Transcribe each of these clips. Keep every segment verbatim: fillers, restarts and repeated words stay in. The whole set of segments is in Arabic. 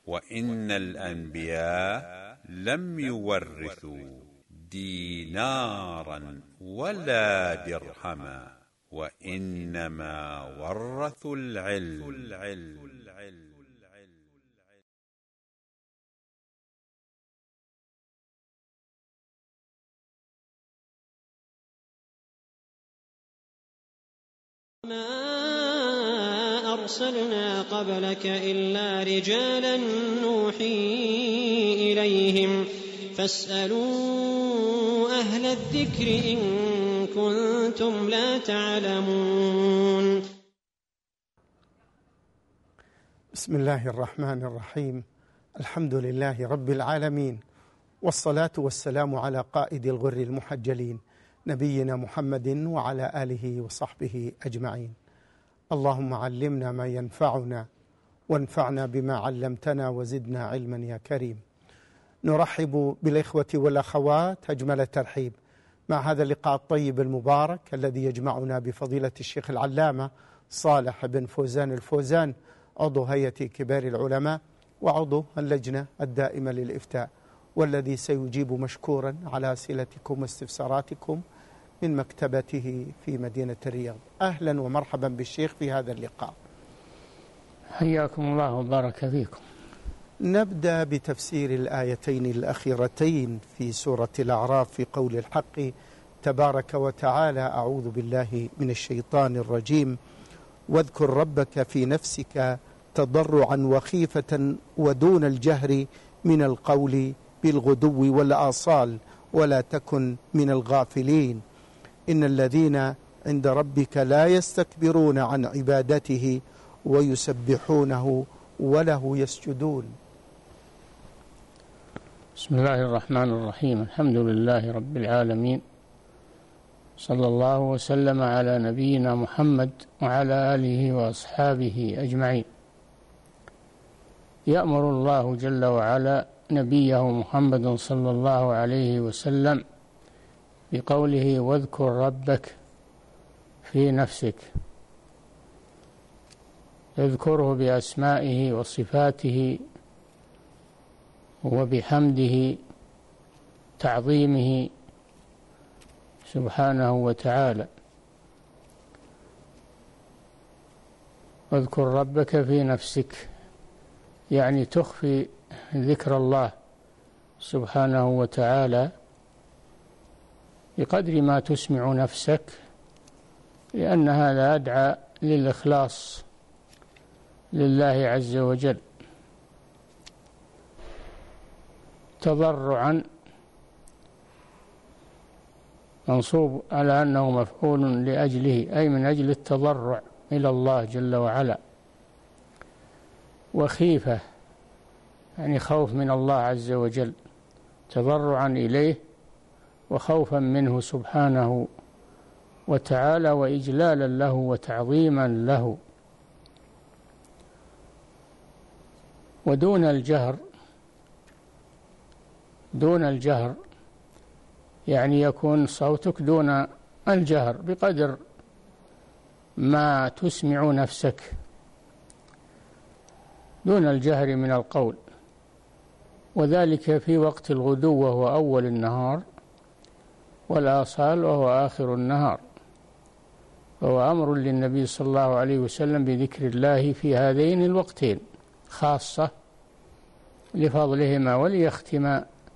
وإن الأنبياء لم يورثوا دينارا ولا درهما، وإنما ورثوا العلم. ما أرسلنا قبلك إلا رجالا نوحي إليهم فاسألوا أهل الذكر إن كنتم لا تعلمون. بسم الله الرحمن الرحيم. الحمد لله رب العالمين، والصلاة والسلام على قائد الغر المحجلين نبينا محمد وعلى آله وصحبه أجمعين. اللهم علمنا ما ينفعنا وانفعنا بما علمتنا وزدنا علما يا كريم. نرحب بالإخوة والأخوات أجمل الترحيب مع هذا اللقاء الطيب المبارك الذي يجمعنا بفضيلة الشيخ العلامة صالح بن فوزان الفوزان، عضو هيئة كبار العلماء وعضو اللجنة الدائمة للإفتاء، والذي سيجيب مشكورا على أسئلتكم واستفساراتكم من مكتبته في مدينة الرياض. أهلا ومرحبا بالشيخ في هذا اللقاء. حياكم الله وبارك فيكم. نبدأ بتفسير الآيتين الأخيرتين في سورة الأعراف في قول الحق تبارك وتعالى: أعوذ بالله من الشيطان الرجيم: واذكر ربك في نفسك تضرعا وخيفة ودون الجهر من القول بالغدو والآصال ولا تكن من الغافلين إن الذين عند ربك لا يستكبرون عن عبادته ويسبحونه وله يسجدون. بسم الله الرحمن الرحيم. الحمد لله رب العالمين، صلى الله وسلم على نبينا محمد وعلى آله وأصحابه أجمعين. يأمر الله جل وعلا نبيه محمد صلى الله عليه وسلم بقوله: واذكر ربك في نفسك. اذكره بأسمائه وصفاته وبحمده تعظيمه سبحانه وتعالى. واذكر ربك في نفسك يعني تخفي ذكر الله سبحانه وتعالى بقدر ما تسمع نفسك، لأن هذا أدعى للإخلاص لله عز وجل. تضرعا منصوب على أنه مفعول لأجله، أي من أجل التضرع إلى الله جل وعلا. وخيفة يعني خوف من الله عز وجل، تضرعا إليه وخوفا منه سبحانه وتعالى وإجلالا له وتعظيما له. ودون الجهر، دون الجهر يعني يكون صوتك دون الجهر بقدر ما تسمع نفسك، دون الجهر من القول، وذلك في وقت الغدو وهو أول النهار، والآصال وهو آخر النهار. فهو أمر للنبي صلى الله عليه وسلم بذكر الله في هذين الوقتين خاصة لفضلهما، وليختم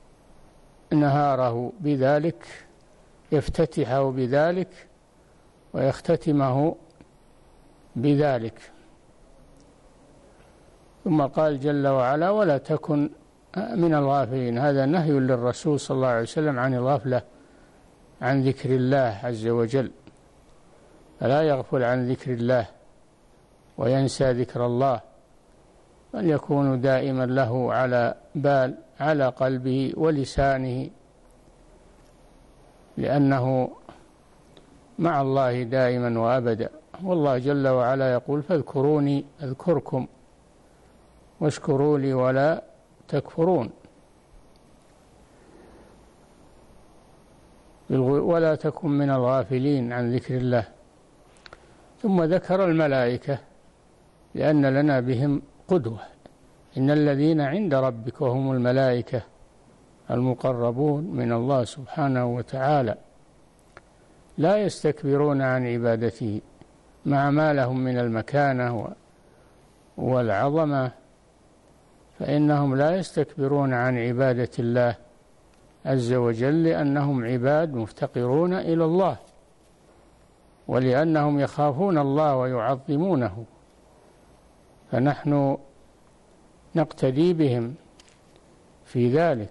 نهاره بذلك، يفتتحه بذلك ويختتمه بذلك. ثم قال جل وعلا: ولا تكن من الغافلين. هذا نهي للرسول صلى الله عليه وسلم عن الغفلة عن ذكر الله عز وجل، فلا يغفل عن ذكر الله وينسى ذكر الله، بل يكون دائما له على بال، على قلبه ولسانه، لأنه مع الله دائما وأبدا. والله جل وعلا يقول: فاذكروني أذكركم واشكروا لي ولا تكفرون. ولا تكن من الغافلين عن ذكر الله. ثم ذكر الملائكة لأن لنا بهم قدوة، إن الذين عند ربك وهم الملائكة المقربون من الله سبحانه وتعالى لا يستكبرون عن عبادته مع ما لهم من المكانة والعظمة، فإنهم لا يستكبرون عن عبادة الله عز وجل لأنهم عباد مفتقرون إلى الله، ولأنهم يخافون الله ويعظمونه، فنحن نقتدي بهم في ذلك.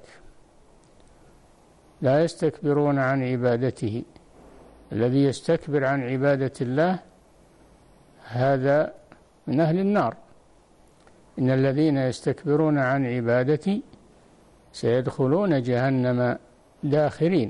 لا يستكبرون عن عبادته، الذي يستكبر عن عبادة الله هذا من أهل النار. إن الذين يستكبرون عن عبادتي سيدخلون جهنم داخرين.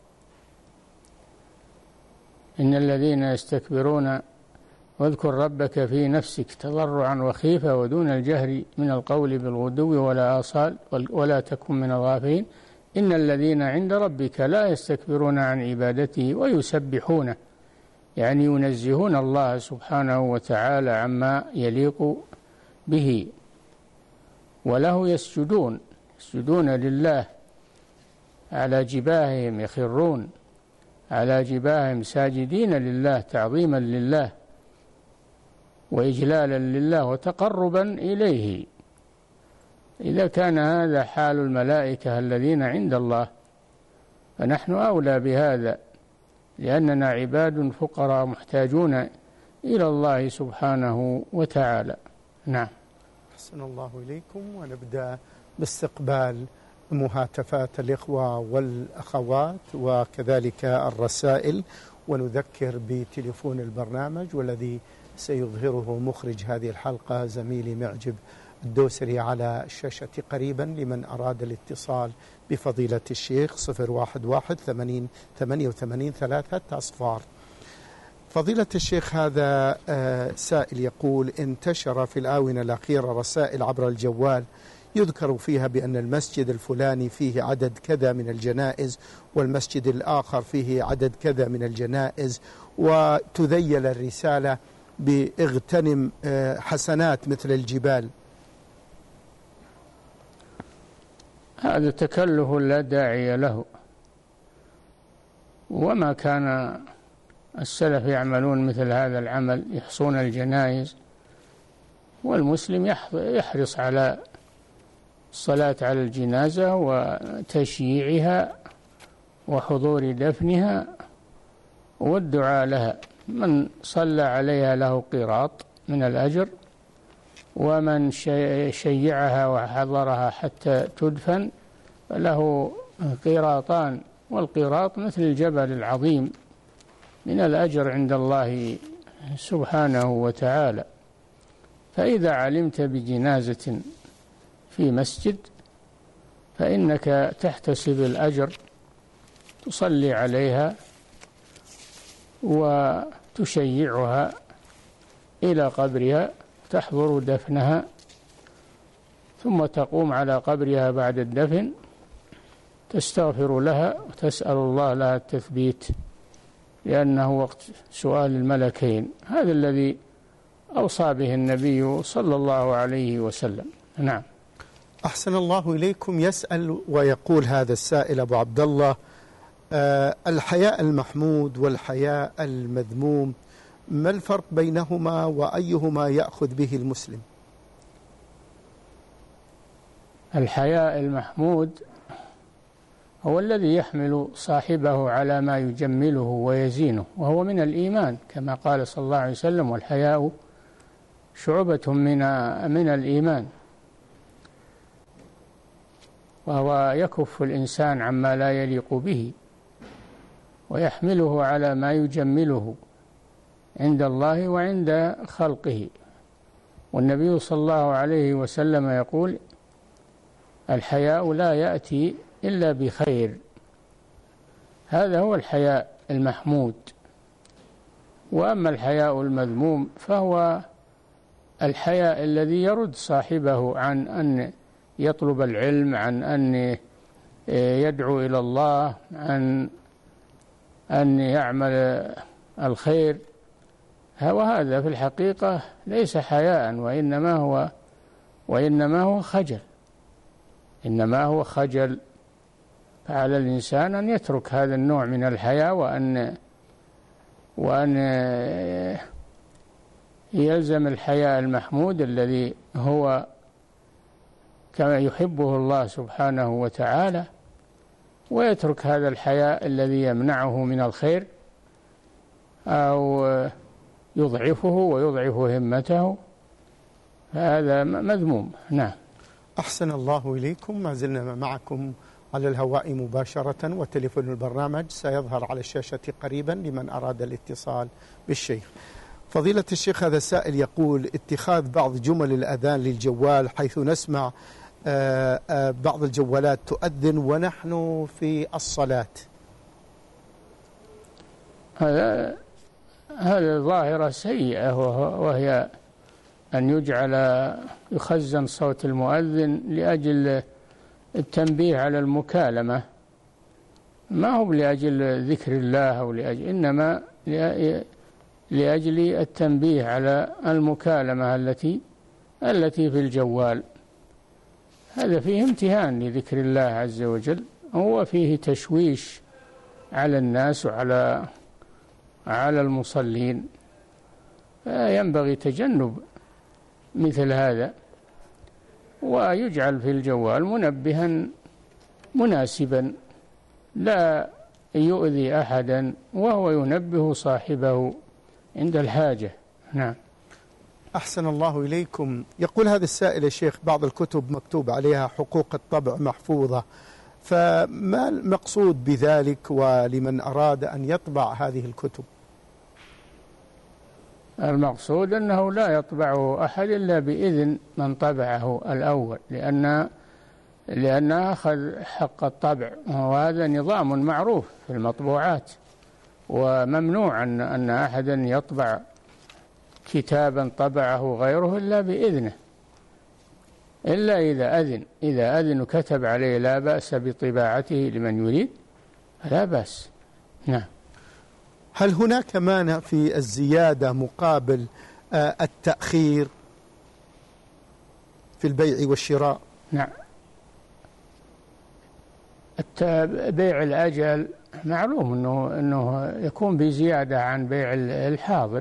إن الذين يستكبرون واذكر ربك في نفسك تضرعا وخيفة ودون الجهر من القول بالغدو ولا آصال ولا تكن من الغافلين إن الذين عند ربك لا يستكبرون عن عبادته ويسبحونه، يعني ينزهون الله سبحانه وتعالى عما يليق به، وله يسجدون يسجدون لله على جباههم، يخرون على جباههم ساجدين لله تعظيما لله وإجلالا لله وتقربا إليه. إذا كان هذا حال الملائكة الذين عند الله فنحن أولى بهذا، لأننا عباد فقراء محتاجون إلى الله سبحانه وتعالى. نعم. أحسن الله إليكم، ونبدأ باستقبال مهاتفات الإخوة والأخوات وكذلك الرسائل، ونذكر بتليفون البرنامج والذي سيظهره مخرج هذه الحلقة زميلي معجب الدوسري على الشاشة قريبا لمن أراد الاتصال بفضيلة الشيخ صفر واحد واحد ثمانين ثمانية وثمانين ثلاثة أصفار. فضيلة الشيخ، هذا سائل يقول: انتشر في الآونة الأخيرة رسائل عبر الجوال يذكر فيها بأن المسجد الفلاني فيه عدد كذا من الجنائز والمسجد الآخر فيه عدد كذا من الجنائز، وتذيل الرسالة باغتنم حسنات مثل الجبال. هذا تكلف لا داعي له، وما كان السلف يعملون مثل هذا العمل، يحصون الجنائز، والمسلم يحرص على الصلاة على الجنازة وتشييعها وحضور دفنها والدعاء لها. من صلى عليها له قيراط من الأجر، ومن شيعها وحضرها حتى تدفن فله قيراطان، والقيراط مثل الجبل العظيم من الأجر عند الله سبحانه وتعالى. فإذا علمت بجنازة في مسجد فإنك تحتسب الأجر، تصلي عليها وتشيعها إلى قبرها، تحضر دفنها، ثم تقوم على قبرها بعد الدفن تستغفر لها وتسأل الله لها التثبيت، لأنه وقت سؤال الملكين. هذا الذي أوصى به النبي صلى الله عليه وسلم. نعم. أحسن الله إليكم. يسأل ويقول هذا السائل أبو عبد الله: أه الحياء المحمود والحياء المذموم، ما الفرق بينهما وأيهما يأخذ به المسلم؟ الحياء المحمود هو الذي يحمل صاحبه على ما يجمله ويزينه، وهو من الإيمان كما قال صلى الله عليه وسلم: والحياء شعبة من من الإيمان. وهو يكف الإنسان عما لا يليق به ويحمله على ما يجمله عند الله وعند خلقه. والنبي صلى الله عليه وسلم يقول: الحياء لا يأتي إلا بخير. هذا هو الحياء المحمود. وأما الحياء المذموم فهو الحياء الذي يرد صاحبه عن أن يطلب العلم، عن أن يدعو إلى الله، عن أن يعمل الخير. وهذا في الحقيقة ليس حياء، وإنما هو وإنما هو خجل، إنما هو خجل. فعلى الإنسان أن يترك هذا النوع من الحياة، وأن وأن يلزم الحياء المحمود الذي هو كما يحبه الله سبحانه وتعالى، ويترك هذا الحياء الذي يمنعه من الخير أو يضعفه ويضعف همته، هذا مذموم. نعم. أحسن الله إليكم. ما زلنا معكم على الهواء مباشرة، وتليفون البرنامج سيظهر على الشاشة قريبا لمن أراد الاتصال بالشيخ. فضيلة الشيخ، هذا السائل يقول: اتخاذ بعض جمل الأذان للجوال، حيث نسمع بعض الجوالات تؤذن ونحن في الصلاة. هذا هذه ظاهرة سيئة، وهي أن يجعل يخزن صوت المؤذن لأجل التنبيه على المكالمة، ما هو لأجل ذكر الله أو لأجل، إنما لأجل التنبيه على المكالمة التي التي في الجوال. هذا فيه امتهان لذكر الله عز وجل، هو فيه تشويش على الناس وعلى على المصلين، فينبغي تجنب مثل هذا، ويجعل في الجوال منبها مناسبا لا يؤذي أحدا، وهو ينبه صاحبه عند الحاجة. نعم. أحسن الله إليكم. يقول هذا السائل يا شيخ: بعض الكتب مكتوب عليها حقوق الطبع محفوظة، فما المقصود بذلك ولمن أراد أن يطبع هذه الكتب؟ المقصود أنه لا يطبعه أحد إلا بإذن من طبعه الأول، لأن لأن أخذ حق الطبع، وهذا نظام معروف في المطبوعات، وممنوع أن أن أحدا يطبع كتابا طبعه غيره إلا بإذنه، إلا إذا أذن إذا أذن وكتب عليه لا بأس بطباعته لمن يريد، لا بأس. نعم. هل هناك مانع في الزيادة مقابل التأخير في البيع والشراء؟ نعم. بيع الأجل معلوم أنه أنه يكون بزيادة عن بيع الحاضر،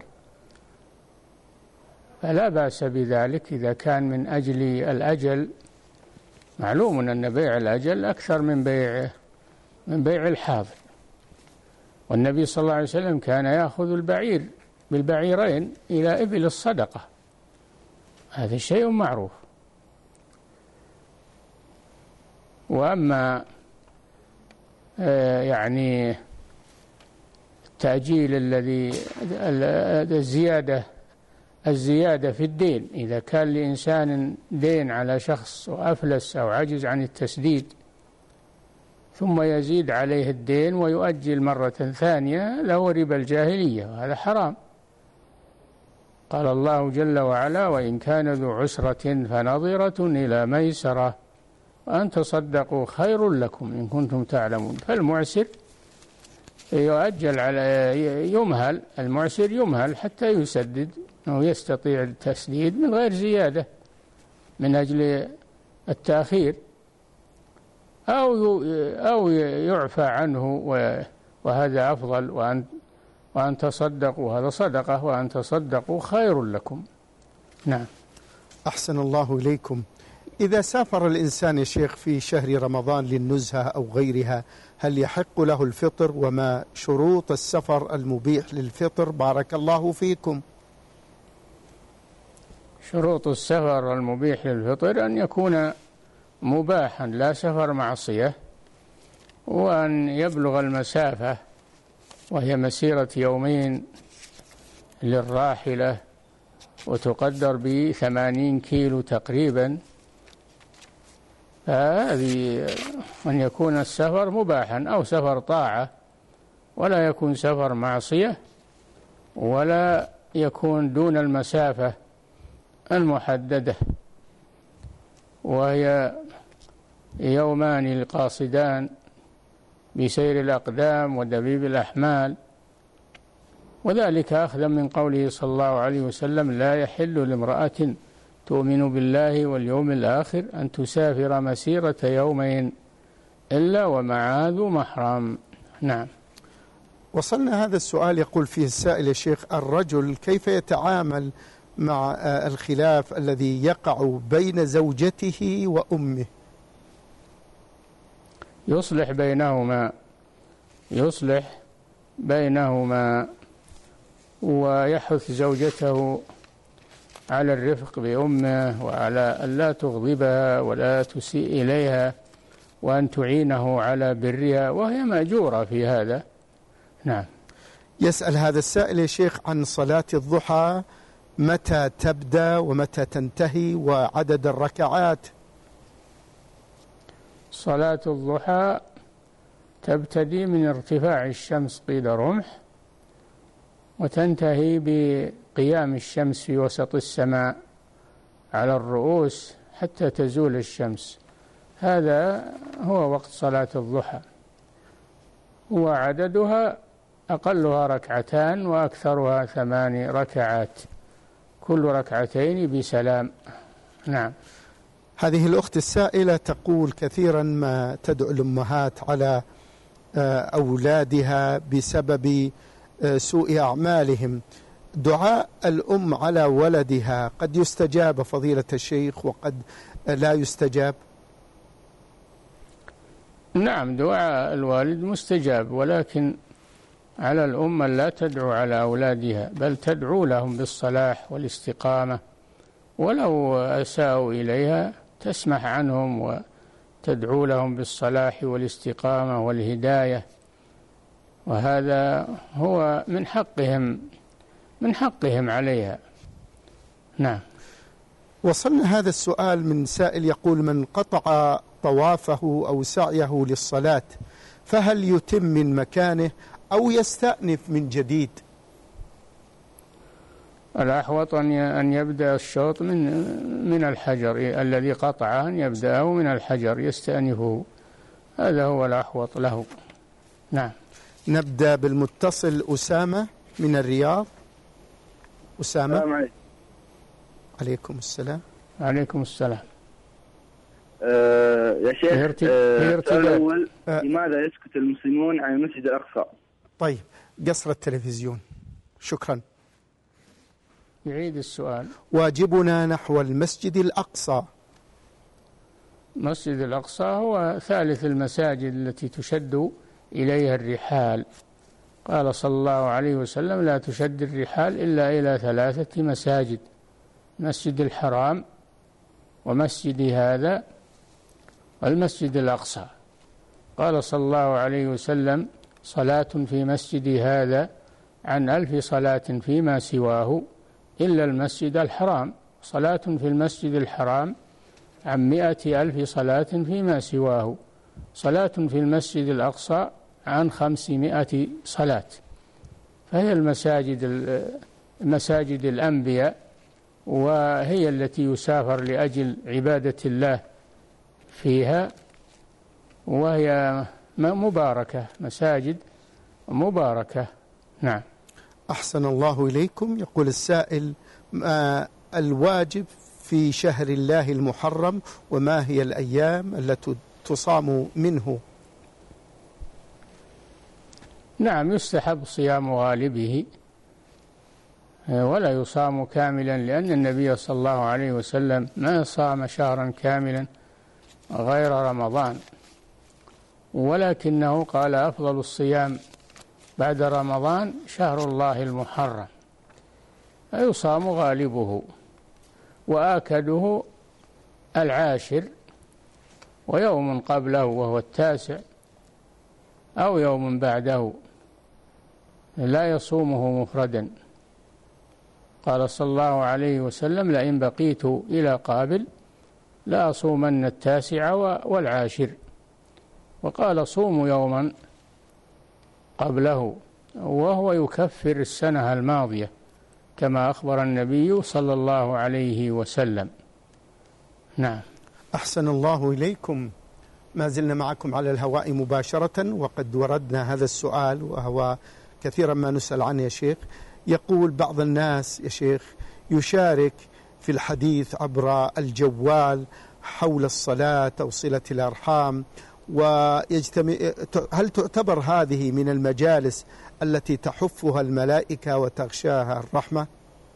فلا بأس بذلك إذا كان من أجل الأجل. معلوم أن بيع الأجل أكثر من بيع من بيع الحاضر، والنبي صلى الله عليه وسلم كان يأخذ البعير بالبعيرين إلى إبل الصدقة، هذا شيء معروف. وأما يعني التأجيل الذي الزيادة الزيادة في الدين، إذا كان لإنسان دين على شخص وأفلس أو عجز عن التسديد ثم يزيد عليه الدين ويؤجل مرة ثانية، له ربا الجاهلية، وهذا حرام. قال الله جل وعلا: وإن كان ذو عسرة فنظرة إلى ميسرة وأن تصدقوا خير لكم إن كنتم تعلمون. فالمعسر يؤجل على يمهل المعسر يمهل حتى يسدد أو يستطيع التسديد من غير زيادة من أجل التأخير، أو أو يعفى عنه، وهذا أفضل. وأن وأن تصدقوا، هذا صدقة، وأن تصدقوا خير لكم. نعم. أحسن الله إليكم. إذا سافر الإنسان يا شيخ في شهر رمضان للنزهة أو غيرها، هل يحق له الفطر؟ وما شروط السفر المبيح للفطر؟ بارك الله فيكم. شروط السفر المبيح للفطر أن يكون مباحا لا سفر معصية، وأن يبلغ المسافة وهي مسيرة يومين للراحلة، وتقدر بثمانين كيلو تقريبا. فهذه أن يكون السفر مباحا أو سفر طاعة، ولا يكون سفر معصية، ولا يكون دون المسافة المحددة، وهي يومان القاصدان بسير الأقدام ودبيب الأحمال، وذلك أخذا من قوله صلى الله عليه وسلم: لا يحل لامرأة تؤمن بالله واليوم الآخر أن تسافر مسيرة يومين إلا ومعها ذو محرم. نعم. وصلنا هذا السؤال يقول فيه السائل: يا شيخ، الرجل كيف يتعامل مع الخلاف الذي يقع بين زوجته وأمه؟ يصلح بينهما يصلح بينهما ويحث زوجته على الرفق بأمه، وعلى أن لا تغضبها ولا تسيء إليها، وأن تعينه على برها، وهي مأجورة في هذا. نعم. يسأل هذا السائل: يا شيخ، عن صلاة الضحى، متى تبدأ ومتى تنتهي وعدد الركعات؟ صلاة الضحى تبتدي من ارتفاع الشمس قيد رمح، وتنتهي بقيام الشمس في وسط السماء على الرؤوس حتى تزول الشمس. هذا هو وقت صلاة الضحى، وعددها أقلها ركعتان وأكثرها ثمان ركعات، كل ركعتين بسلام. نعم. هذه الأخت السائلة تقول: كثيرا ما تدعو الأمهات على أولادها بسبب سوء أعمالهم، دعاء الأم على ولدها قد يستجاب فضيلة الشيخ وقد لا يستجاب؟ نعم، دعاء الوالد مستجاب، ولكن على الأم لا تدعو على أولادها، بل تدعو لهم بالصلاح والاستقامة، ولو أساءوا إليها تسمح عنهم وتدعو لهم بالصلاح والاستقامة والهداية، وهذا هو من حقهم من حقهم عليها. نعم. وصلنا هذا السؤال من سائل يقول: من قطع طوافه أو سعيه للصلاة فهل يتم من مكانه أو يستأنف من جديد؟ الأحوط أن يبدأ الشوط من من الحجر الذي قطعه، أن يبدأه من الحجر يستأنفه، هذا هو الأحوط له. نعم. نبدأ بالمتصل أسامة من الرياض. أسامة. السلام عليكم. عليكم السلام. عليكم السلام. أه يا شيخ، السؤال الأول: أه لماذا يسكت المسلمون عن المسجد الأقصى؟ طيب، قصر التلفزيون. شكرا. يعيد السؤال. واجبنا نحو المسجد الأقصى. المسجد الأقصى هو ثالث المساجد التي تشد إليها الرحال. قال صلى الله عليه وسلم: لا تشد الرحال إلا إلى ثلاثة مساجد: مسجد الحرام، ومسجد هذا، والمسجد الأقصى. قال صلى الله عليه وسلم: صلاة في مسجد هذا عن ألف صلاة فيما سواه إلا المسجد الحرام، صلاة في المسجد الحرام عن مئة ألف صلاة فيما سواه، صلاة في المسجد الأقصى عن خمسمائة صلاة. فهي المساجد مساجد الأنبياء، وهي التي يسافر لأجل عبادة الله فيها، وهي مباركة، مساجد مباركة. نعم. أحسن الله إليكم. يقول السائل: ما الواجب في شهر الله المحرم، وما هي الأيام التي تصام منه؟ نعم، يستحب صيام غالبه ولا يصام كاملا، لأن النبي صلى الله عليه وسلم ما صام شهرا كاملا غير رمضان، ولكنه قال: أفضل الصيام بعد رمضان شهر الله المحرم، فيصام غالبه، وآكده العاشر، ويوم قبله وهو التاسع، أو يوم بعده، لا يصومه مفردا. قال صلى الله عليه وسلم: لئن بقيت إلى قابل لا أصومن التاسع والعاشر. وقال: صوموا يوما قبله، وهو يكفر السنة الماضية، كما أخبر النبي صلى الله عليه وسلم. نعم. أحسن الله إليكم. ما زلنا معكم على الهواء مباشرة، وقد وردنا هذا السؤال وهو كثيرا ما نسأل عنه يا شيخ. يقول بعض الناس يا شيخ: يشارك في الحديث عبر الجوال حول الصلاة أو صلة الأرحام، ويجتمع، هل تعتبر هذه من المجالس التي تحفها الملائكة وتغشاها الرحمة؟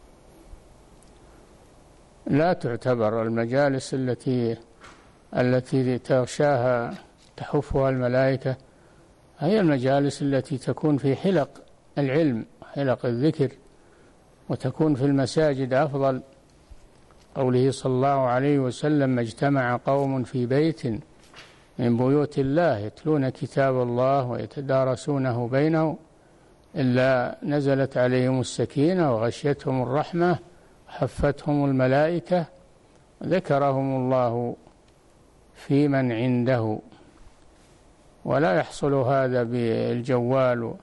لا تعتبر المجالس التي التي تغشاها تحفها الملائكة، هي المجالس التي تكون في حلق العلم، حلق الذكر، وتكون في المساجد أفضل. قوله صلى الله عليه وسلم: ما اجتمع قوم في بيت من بيوت الله يتلون كتاب الله ويتدارسونه بينهم إلا نزلت عليهم السكينة وغشيتهم الرحمة حفتهم الملائكة ذكرهم الله في من عنده. ولا يحصل هذا بالجوال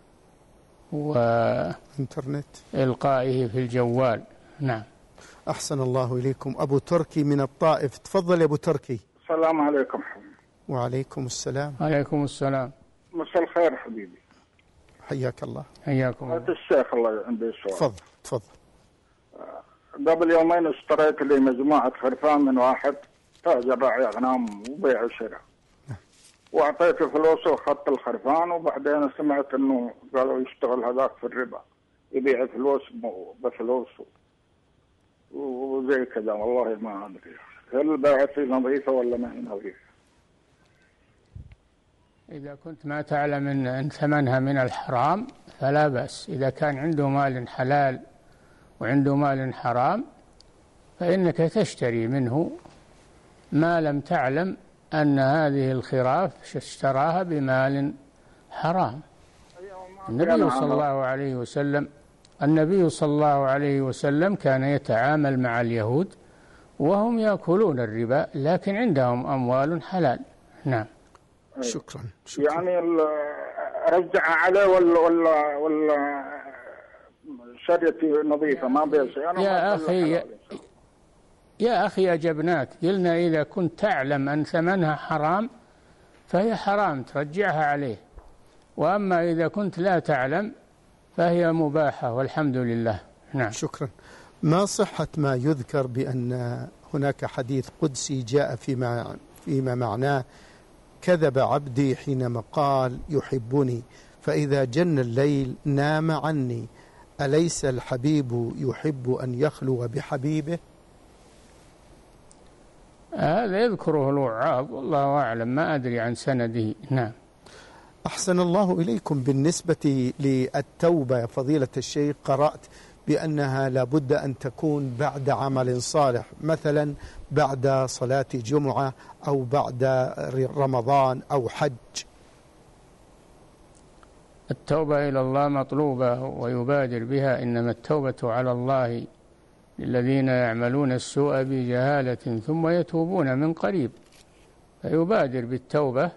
وإلقائه في الجوال. نعم. أحسن الله إليكم. أبو تركي من الطائف، تفضل يا أبو تركي. السلام عليكم. وعليكم السلام. عليكم السلام. مساء الخير حبيبي. حياك الله. حياكم الله. الشيخ الله عندي سؤال. تفضل تفضل. قبل يومين اشتريت لي مجموعة خرفان من واحد تاجر راعي أغنام وبيع وشراء، وأعطيته فلوسه وأخذت الخرفان، وبعدين سمعت إنه قالوا يشتغل هذاك في الربا، يبيع فلوس بفلوس وزي كذا. والله ما أدري هل بيعتي نظيفة ولا ما هي نظيفة. إذا كنت ما تعلم أن ثمنها من الحرام فلا بأس. إذا كان عنده مال حلال وعنده مال حرام فإنك تشتري منه ما لم تعلم أن هذه الخراف اشتراها بمال حرام. النبي صلى الله عليه وسلم النبي صلى الله عليه وسلم كان يتعامل مع اليهود وهم يأكلون الربا لكن عندهم أموال حلال. نعم. شكرا, شكرا. يعني رجع عليه ولا ولا ولا شريتي نظيفة ما بيها شيء. يا أخي يا, يا أخي أجبناك، قلنا إذا كنت تعلم أن ثمنها حرام فهي حرام ترجعها عليه، وأما إذا كنت لا تعلم فهي مباحة والحمد لله. نعم. شكرا. ما صحة ما يذكر بأن هناك حديث قدسي جاء فيما, فيما معناه: كذب عبدي حينما قال يحبني فإذا جن الليل نام عني، أليس الحبيب يحب أن يخلو بحبيبه؟ هذا يذكره الوعاظ والله أعلم، ما أدري عن سنده. نعم. أحسن الله إليكم. بالنسبة للتوبة يا فضيلة الشيخ، قرأت بأنها لابد أن تكون بعد عمل صالح، مثلا بعد صلاة جمعة أو بعد رمضان أو حج. التوبة إلى الله مطلوبة ويبادر بها، إنما التوبة على الله للذين يعملون السوء بجهالة ثم يتوبون من قريب، فيبادر بالتوبة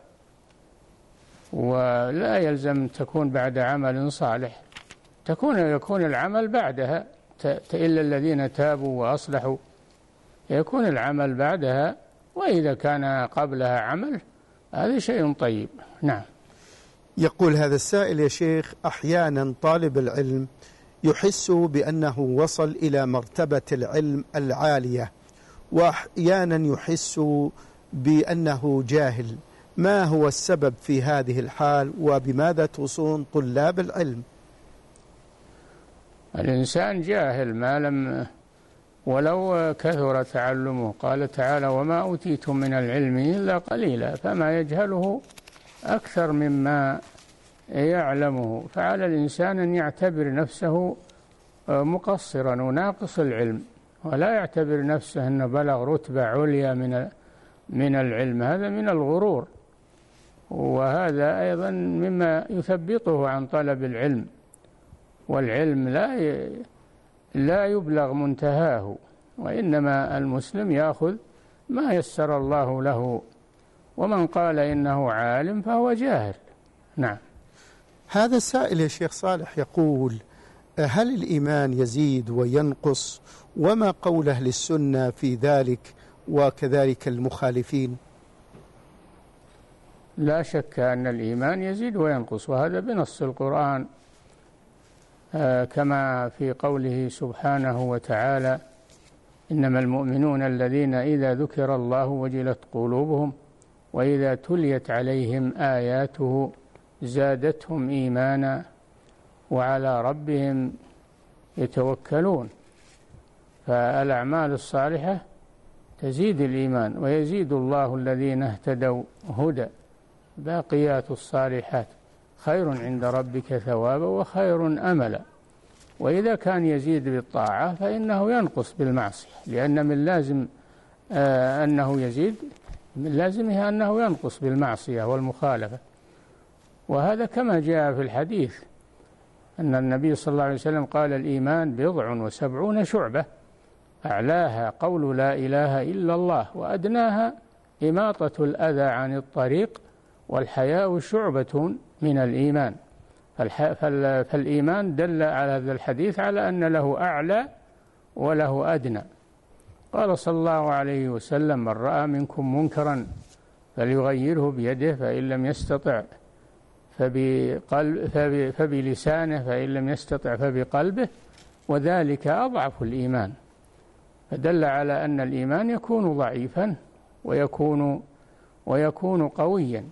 ولا يلزم تكون بعد عمل صالح، تكون يكون العمل بعدها، إلا الذين تابوا وأصلحوا يكون العمل بعدها، وإذا كان قبلها عمل هذا شيء طيب. نعم. يقول هذا السائل: يا شيخ، أحيانا طالب العلم يحس بأنه وصل إلى مرتبة العلم العالية، وأحيانا يحس بأنه جاهل، ما هو السبب في هذه الحال وبماذا توصون طلاب العلم؟ الإنسان جاهل ما لم ولو كثر تعلمه، قال تعالى: وما أوتيتم من العلم إلا قليلا، فما يجهله أكثر مما يعلمه. فعلى الإنسان أن يعتبر نفسه مقصرا وناقص العلم، ولا يعتبر نفسه أنه بلغ رتبة عليا من من العلم، هذا من الغرور، وهذا أيضا مما يثبطه عن طلب العلم. والعلم لا لا يبلغ منتهاه، وإنما المسلم يأخذ ما يسر الله له، ومن قال إنه عالم فهو جاهل. نعم. هذا السائل يا شيخ صالح يقول: هل الإيمان يزيد وينقص؟ وما قول أهل السنة في ذلك وكذلك المخالفين؟ لا شك أن الإيمان يزيد وينقص، وهذا بنص القرآن، آه كما في قوله سبحانه وتعالى: إنما المؤمنون الذين إذا ذكر الله وجلت قلوبهم وإذا تليت عليهم آياته زادتهم إيمانا وعلى ربهم يتوكلون. فالأعمال الصالحة تزيد الإيمان، ويزيد الله الذين اهتدوا هدى. باقيات الصالحات خير عند ربك ثوابا وخير أملا. وإذا كان يزيد بالطاعة فإنه ينقص بالمعصية، لأن من لازم آه أنه يزيد، من لازمها أنه ينقص بالمعصية والمخالفة. وهذا كما جاء في الحديث أن النبي صلى الله عليه وسلم قال: الإيمان بضع وسبعون شعبة، أعلاها قول لا إله إلا الله، وأدناها إماطة الأذى عن الطريق، والحياء شعبة من الإيمان. فالإيمان دل على هذا الحديث على أن له أعلى وله أدنى. قال صلى الله عليه وسلم: من رأى منكم منكرا فليغيره بيده، فإن لم يستطع فبقلب فبلسانه، فإن لم يستطع فبقلبه، وذلك أضعف الإيمان. فدل على أن الإيمان يكون ضعيفا ويكون ويكون قويا.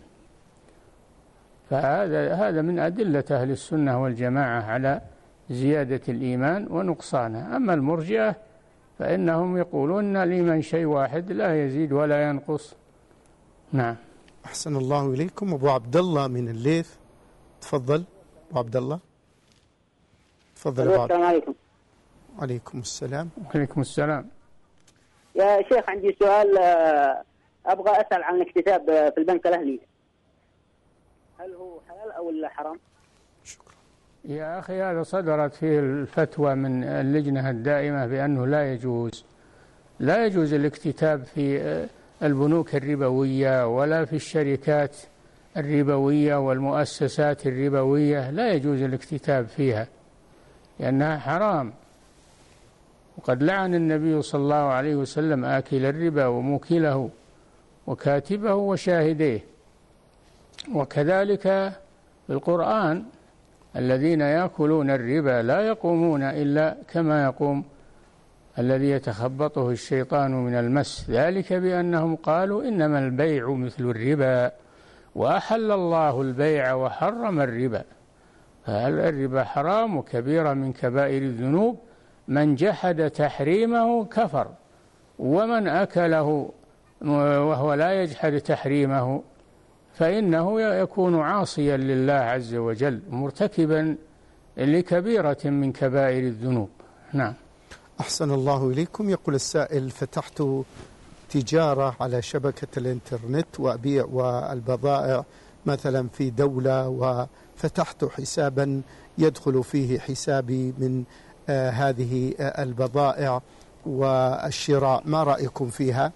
فهذا هذا من أدلة أهل السنة والجماعة على زيادة الإيمان ونقصانه. أما المرجئة فإنهم يقولون الإيمان شيء واحد لا يزيد ولا ينقص. نعم. أحسن الله إليكم. أبو عبد الله من الليث، تفضل أبو عبد الله. تفضل أبو عبد الله. السلام عليكم. وعليكم السلام. وعليكم السلام. يا شيخ عندي سؤال، أبغى أسأل عن الاكتتاب في البنك الأهلي، هل هو حلال أو لا حرام؟ شكرا. يا أخي هذا صدرت فيه الفتوى من اللجنة الدائمة بأنه لا يجوز لا يجوز الاكتتاب في البنوك الربوية ولا في الشركات الربوية والمؤسسات الربوية، لا يجوز الاكتتاب فيها لأنها حرام. وقد لعن النبي صلى الله عليه وسلم آكل الربا وموكله وكاتبه وشاهديه. وكذلك في القرآن: الذين يأكلون الربا لا يقومون إلا كما يقوم الذي يتخبطه الشيطان من المس، ذلك بأنهم قالوا إنما البيع مثل الربا وأحل الله البيع وحرم الربا. فالربا حرام وكبيرة من كبائر الذنوب، من جحد تحريمه كفر، ومن أكله وهو لا يجحد تحريمه فإنه يكون عاصيا لله عز وجل مرتكبا لكبيرة من كبائر الذنوب. نعم. أحسن الله إليكم. يقول السائل: فتحت تجارة على شبكة الإنترنت وأبيع والبضائع مثلا في دولة، وفتحت حسابا يدخل فيه حسابي من آه هذه آه البضائع والشراء، ما رأيكم فيها؟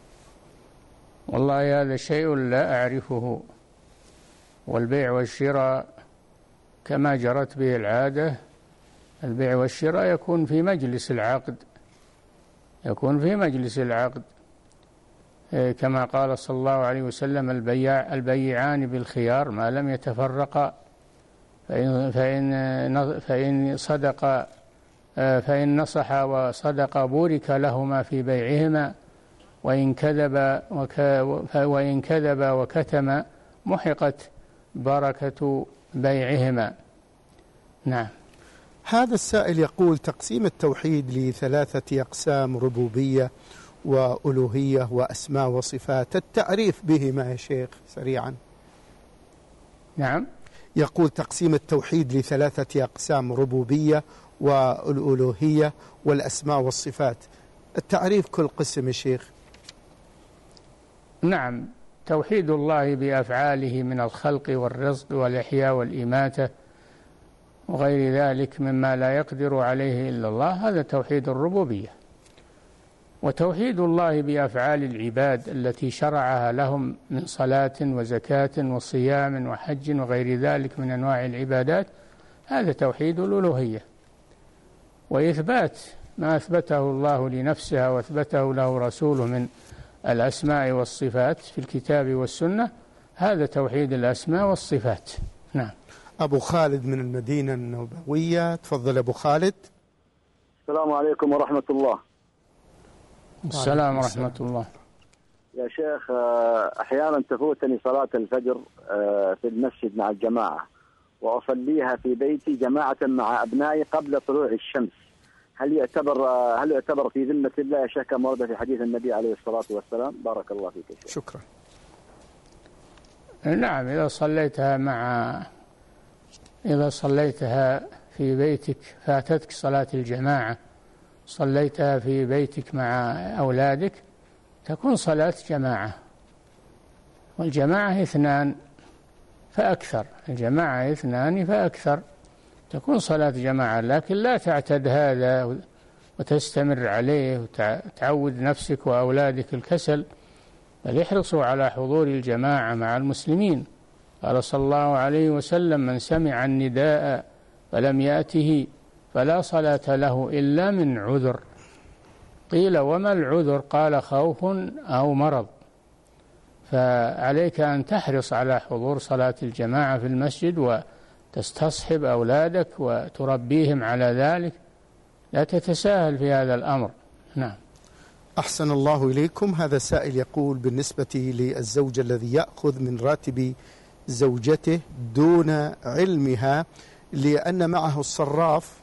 والله هذا شيء لا أعرفه، والبيع والشراء كما جرت به العادة، البيع والشراء يكون في مجلس العقد يكون في مجلس العقد كما قال صلى الله عليه وسلم: البيع البيعان بالخيار ما لم يتفرقا، فإن فإن فإن صدق فإن نصح وصدق بورك لهما في بيعهما، وإن كذب وإن كذب وكتم محقت بركة بيعهما. نعم. هذا السائل يقول: تقسيم التوحيد لثلاثة أقسام: ربوبية وألوهية وأسماء وصفات، التعريف بهما يا شيخ سريعا. نعم. يقول: تقسيم التوحيد لثلاثة أقسام: ربوبية والألوهية والأسماء والصفات، التعريف كل قسم يا شيخ. نعم. توحيد الله بأفعاله من الخلق والرزق والإحياء والإماتة وغير ذلك مما لا يقدر عليه إلا الله، هذا توحيد الربوبية. وتوحيد الله بأفعال العباد التي شرعها لهم من صلاة وزكاة وصيام وحج وغير ذلك من أنواع العبادات، هذا توحيد الألوهية. وإثبات ما أثبته الله لنفسه وأثبته له رسوله من الأسماء والصفات في الكتاب والسنة، هذا توحيد الأسماء والصفات. نعم. أبو خالد من المدينة النبوية، تفضل أبو خالد. السلام عليكم ورحمة الله. السلام ورحمة الله. يا شيخ أحيانا تفوتني صلاة الفجر في المسجد مع الجماعة، وأصليها في بيتي جماعة مع أبنائي قبل طلوع الشمس، هل يعتبر هل يعتبر في ذمة الله يا شيخ كما ورد في حديث النبي عليه الصلاة والسلام؟ بارك الله فيك يا شيخ. شكرا. نعم، إذا صليتها مع إذا صليتها في بيتك فاتتك صلاة الجماعة، صليتها في بيتك مع أولادك، تكون صلاة جماعة، والجماعة اثنان فأكثر، الجماعة اثنان فأكثر، تكون صلاة جماعة، لكن لا تعتد هذا وتستمر عليه وتعود نفسك وأولادك الكسل، بل احرصوا على حضور الجماعة مع المسلمين. قال صلى الله عليه وسلم: من سمع النداء فلم يأته فلا صلاة له إلا من عذر. قيل: وما العذر؟ قال: خوف أو مرض. فعليك أن تحرص على حضور صلاة الجماعة في المسجد وتستصحب أولادك وتربيهم على ذلك، لا تتساهل في هذا الأمر. نعم. أحسن الله إليكم. هذا سائل يقول: بالنسبة للزوج الذي يأخذ من راتب زوجته دون علمها لأن معه الصراف،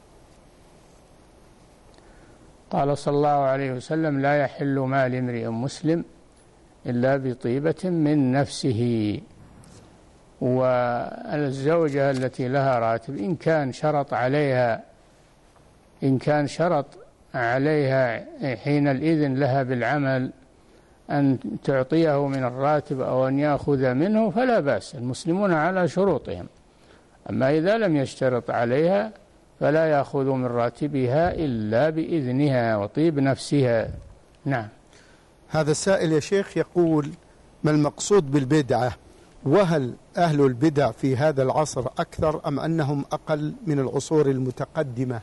قال صلى الله عليه وسلم: لا يحل مال امرئ مسلم إلا بطيبة من نفسه. والزوجة التي لها راتب إن كان شرط عليها إن كان شرط عليها حين الإذن لها بالعمل أن تعطيه من الراتب أو أن يأخذ منه فلا بأس، المسلمون على شروطهم. أما إذا لم يشترط عليها فلا يأخذ من راتبها إلا بإذنها وطيب نفسها. نعم. هذا السائل يا شيخ يقول: ما المقصود بالبدعة؟ وهل أهل البدع في هذا العصر أكثر أم أنهم أقل من العصور المتقدمة؟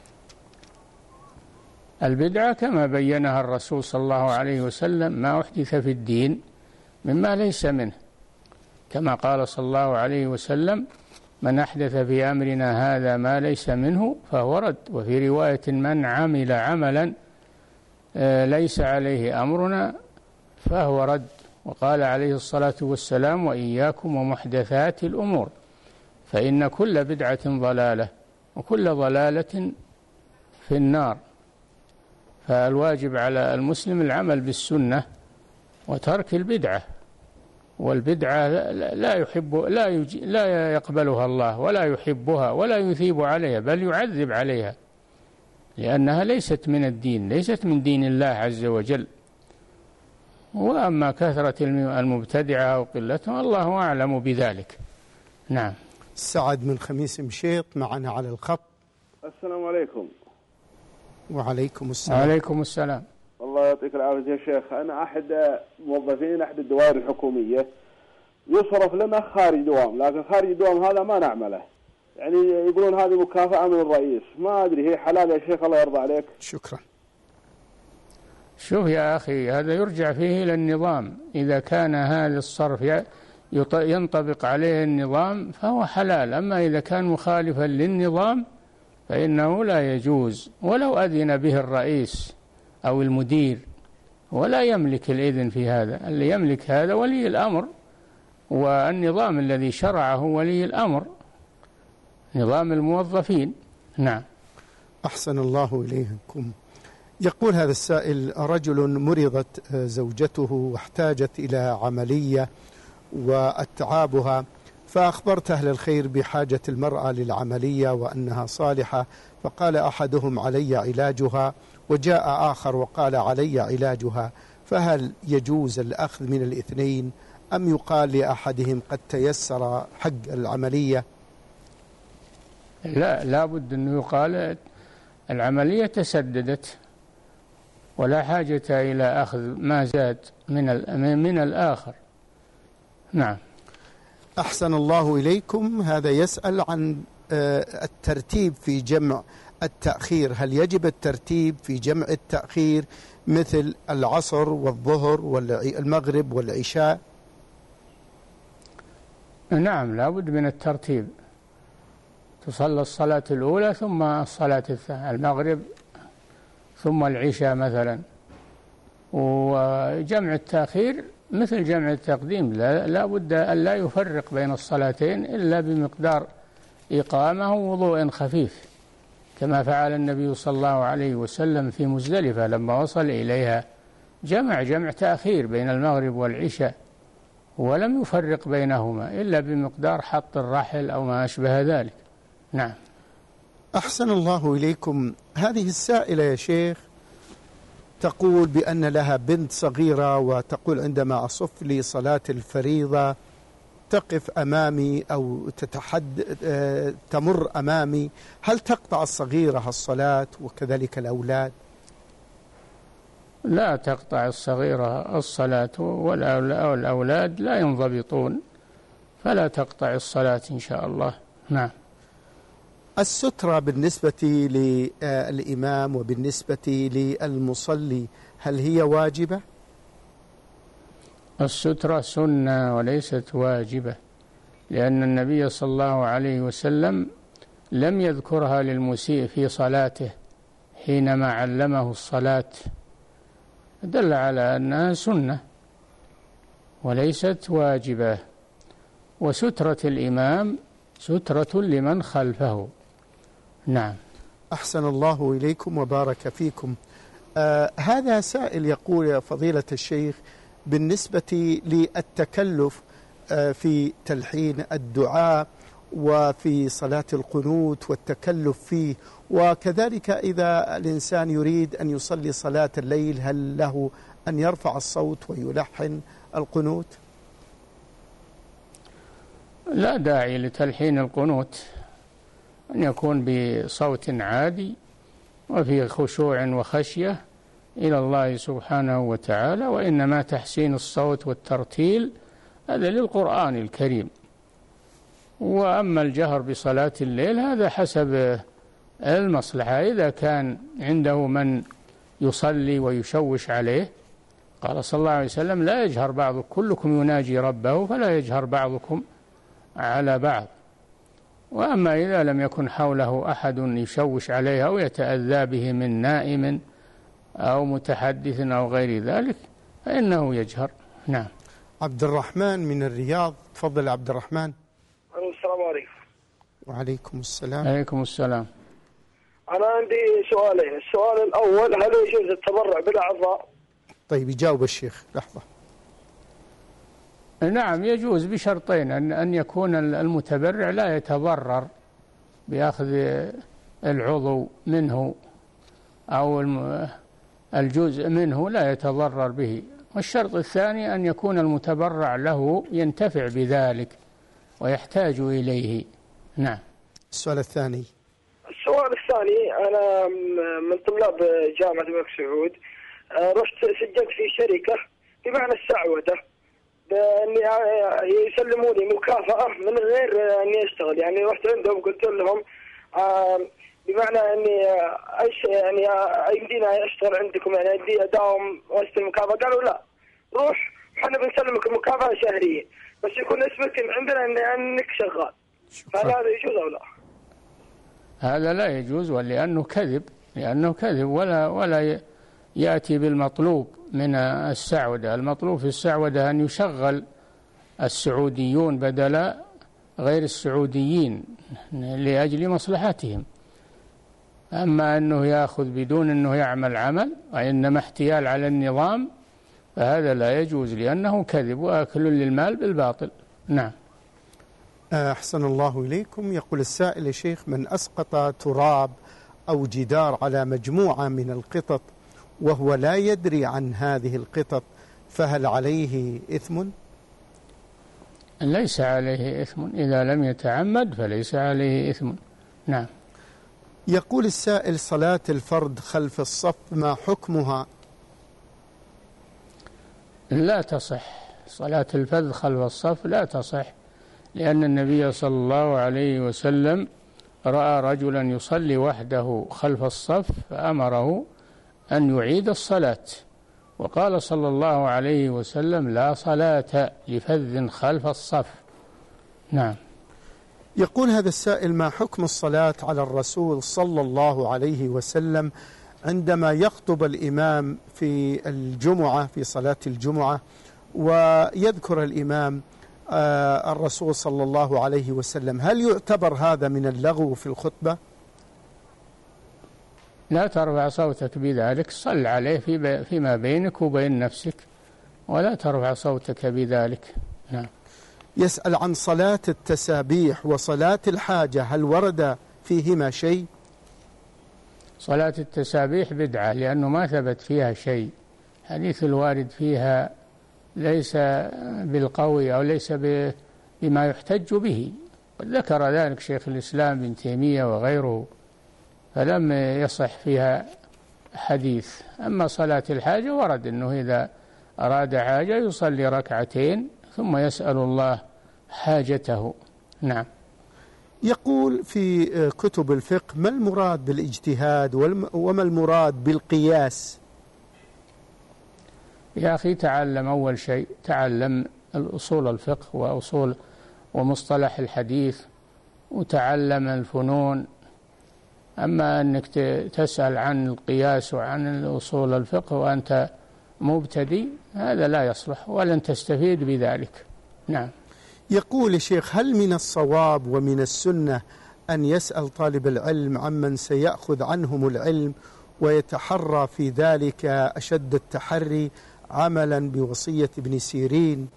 البدعة كما بينها الرسول صلى الله عليه وسلم ما أحدث في الدين مما ليس منه، كما قال صلى الله عليه وسلم: من أحدث في أمرنا هذا ما ليس منه فهو رد. وفي رواية: من عمل عملا ليس عليه أمرنا فهو رد. وقال عليه الصلاة والسلام: وإياكم ومحدثات الأمور فإن كل بدعة ضلالة وكل ضلالة في النار. فالواجب على المسلم العمل بالسنة وترك البدعة، والبدعة لا يحب لا يج... لا يقبلها الله ولا يحبها ولا يثيب عليها، بل يعذب عليها، لأنها ليست من الدين، ليست من دين الله عز وجل. وأما كثرة المبتدعة وقلتهم الله أعلم بذلك. نعم. سعد من خميس مشيط معنا على الخط. السلام عليكم. وعليكم السلام. وعليكم السلام. الله يعطيك العافية يا شيخ. أنا أحد موظفين أحد الدوائر الحكومية، يصرف لنا خارج دوام، لكن خارج دوام هذا ما نعمله، يعني يقولون هذه مكافأة من الرئيس، ما أدري هي حلال يا شيخ؟ الله يرضى عليك. شكرا. شوف يا أخي، هذا يرجع فيه إلى النظام. إذا كان هذا الصرف ينطبق عليه النظام فهو حلال، أما إذا كان مخالفا للنظام فإنه لا يجوز، ولو أذن به الرئيس أو المدير، ولا يملك الإذن في هذا. اللي يملك هذا ولي الأمر، والنظام الذي شرعه ولي الأمر، نظام الموظفين. نعم. أحسن الله إليكم. يقول هذا السائل: رجل مرضت زوجته واحتاجت إلى عملية وأتعابها، فأخبرت أهل الخير بحاجة المرأة للعملية وأنها صالحة، فقال أحدهم: علي علاجها، وجاء آخر وقال: علي علاجها، فهل يجوز الأخذ من الاثنين أم يقال لأحدهم قد تيسر حق العملية؟ لا، لا بد أنه يقال العملية تسددت ولا حاجة إلى أخذ ما زاد من من الآخر. نعم. أحسن الله إليكم. هذا يسأل عن الترتيب في جمع التأخير، هل يجب الترتيب في جمع التأخير مثل العصر والظهر والمغرب والعشاء؟ نعم، لا بد من الترتيب، تصلى الصلاة الأولى ثم الصلاة الثانية، المغرب ثم العشاء مثلا. وجمع التأخير مثل جمع التقديم، لا, لا بد أن لا يفرق بين الصلاتين إلا بمقدار إقامة ووضوء خفيف، كما فعل النبي صلى الله عليه وسلم في مزدلفة لما وصل إليها، جمع جمع تأخير بين المغرب والعشاء ولم يفرق بينهما إلا بمقدار حط الرحل أو ما أشبه ذلك. نعم. أحسن الله إليكم. هذه السائلة يا شيخ تقول بأن لها بنت صغيرة، وتقول عندما أصف لي صلاة الفريضة تقف أمامي أو تتحد تمر أمامي، هل تقطع الصغيرة الصلاة وكذلك الأولاد؟ لا تقطع الصغيرة الصلاة والأولاد لا ينضبطون، فلا تقطع الصلاة إن شاء الله. نعم. السترة بالنسبة للإمام وبالنسبة للمصلي هل هي واجبة؟ السترة سنة وليست واجبة، لأن النبي صلى الله عليه وسلم لم يذكرها للمسيء في صلاته حينما علمه الصلاة، دل على أنها سنة وليست واجبة. وسترة الإمام سترة لمن خلفه. نعم. أحسن الله إليكم وبارك فيكم. آه هذا سائل يقول يا فضيلة الشيخ بالنسبة للتكلف آه في تلحين الدعاء وفي صلاة القنوت والتكلف فيه، وكذلك إذا الإنسان يريد أن يصلي صلاة الليل هل له أن يرفع الصوت ويلحن القنوت؟ لا داعي لتلحين القنوت، أن يكون بصوت عادي وفي خشوع وخشية إلى الله سبحانه وتعالى، وإنما تحسين الصوت والترتيل هذا للقرآن الكريم. وأما الجهر بصلاة الليل هذا حسب المصلحة، إذا كان عنده من يصلي ويشوش عليه، قال صلى الله عليه وسلم لا يجهر بعضكم، كلكم يناجي ربه فلا يجهر بعضكم على بعض. وأما إذا لم يكن حوله أحد يشوش عليه أو يتأذى به من نائم أو متحدث أو غير ذلك فإنه يجهر. نعم. عبد الرحمن من الرياض، تفضل عبد الرحمن. السلام عليكم. وعليكم السلام. عليكم السلام. أنا عندي سؤالين، السؤال الأول هل يجوز التبرع بالأعضاء؟ طيب يجاوب الشيخ لحظة. نعم يجوز بشرطين، أن أن يكون المتبرع لا يتضرر بأخذ العضو منه أو الجزء منه لا يتضرر به، والشرط الثاني أن يكون المتبرع له ينتفع بذلك ويحتاج إليه. نعم. السؤال الثاني. السؤال الثاني أنا من طلاب جامعة الملك سعود، رحت سجلت في شركة بمعنى السعودة بأني يسلموا لي مكافأة من غير أني أشتغل، يعني رحت عندهم قلت لهم بمعنى أني يعني يمدينا أشتغل عندكم، يعني أدي أداوم وأستلم مكافأة، قالوا لا روح احنا بنسلمك مكافأة شهرية بس يكون اسمك عندنا أنك شغال، فهل هذا يجوز أو لا؟ هذا لا يجوز، ولأنه كذب، لأنه كذب ولا ولا يأتي بالمطلوب من السعودة. المطلوب في السعودة أن يشغل السعوديون بدل غير السعوديين لأجل مصلحتهم، أما أنه يأخذ بدون أنه يعمل عمل وإنما احتيال على النظام فهذا لا يجوز، لأنه كذب وأكل للمال بالباطل. نعم. أحسن الله إليكم. يقول السائل: شيخ، من أسقط تراب أو جدار على مجموعة من القطط وهو لا يدري عن هذه القطط فهل عليه إثم؟ ليس عليه إثم، إذا لم يتعمد فليس عليه إثم. نعم. يقول السائل: صلاة الفرد خلف الصف ما حكمها؟ لا تصح، صلاة الفرد خلف الصف لا تصح، لأن النبي صلى الله عليه وسلم رأى رجلا يصلي وحده خلف الصف فأمره أن يعيد الصلاة، وقال صلى الله عليه وسلم: لا صلاة لفذ خلف الصف. نعم. يقول هذا السائل: ما حكم الصلاة على الرسول صلى الله عليه وسلم عندما يخطب الإمام في الجمعة في صلاة الجمعة ويذكر الإمام الرسول صلى الله عليه وسلم، هل يعتبر هذا من اللغو في الخطبة؟ لا ترفع صوتك بذلك، صل عليه فيما بينك وبين نفسك ولا ترفع صوتك بذلك. نعم. يسأل عن صلاة التسابيح وصلاة الحاجة، هل ورد فيهما شيء؟ صلاة التسابيح بدعة لأنه ما ثبت فيها شيء، حديث الوارد فيها ليس بالقوي أو ليس بما يحتج به، قد ذكر ذلك شيخ الإسلام ابن تيمية وغيره، فلم يصح فيها حديث. أما صلاة الحاجة ورد أنه إذا أراد حاجة يصلي ركعتين ثم يسأل الله حاجته. نعم. يقول في كتب الفقه: ما المراد بالاجتهاد وما المراد بالقياس؟ يا أخي تعلم أول شيء، تعلم الأصول الفقه وأصول ومصطلح الحديث وتعلم الفنون. أما أنك تسأل عن القياس وعن الأصول الفقه وأنت مبتدئ هذا لا يصلح ولن تستفيد بذلك. نعم. يقول الشيخ: هل من الصواب ومن السنة أن يسأل طالب العلم عمن سيأخذ عنهم العلم ويتحرى في ذلك أشد التحري عملا بوصية ابن سيرين؟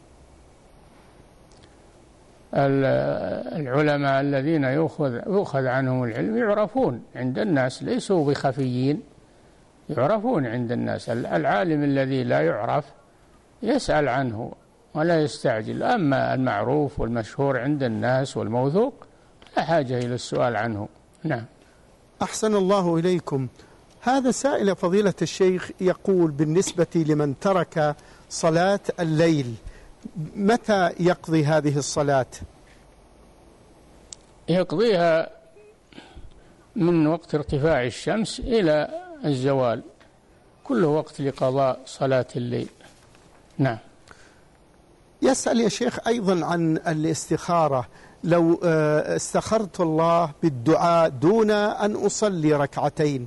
العلماء الذين يؤخذ يؤخذ عنهم العلم يعرفون عند الناس، ليسوا بخفيين، يعرفون عند الناس. العالم الذي لا يعرف يسأل عنه ولا يستعجل، أما المعروف والمشهور عند الناس والموثوق لا حاجة إلى السؤال عنه. نعم. أحسن الله إليكم. هذا سائل فضيلة الشيخ يقول: بالنسبة لمن ترك صلاة الليل متى يقضي هذه الصلاة؟ يقضيها من وقت ارتفاع الشمس إلى الزوال، كل وقت لقضاء صلاة الليل. نعم. يسأل يا شيخ أيضا عن الاستخارة: لو استخرت الله بالدعاء دون أن أصلي ركعتين.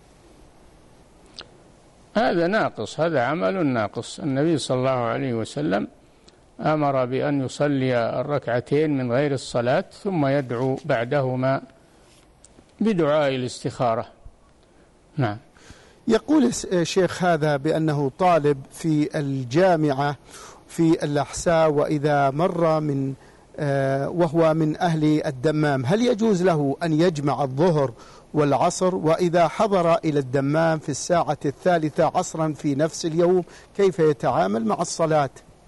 هذا ناقص، هذا عمل ناقص. النبي صلى الله عليه وسلم أمر بأن يصلي الركعتين من غير الصلاة ثم يدعو بعدهما بدعاء الاستخارة. نعم. يقول الشيخ هذا بأنه طالب في الجامعة في الأحساء، وإذا مر من وهو من أهل الدمام، هل يجوز له أن يجمع الظهر والعصر؟ وإذا حضر إلى الدمام في الساعة الثالثة عصرا في نفس اليوم كيف يتعامل مع الصلاة؟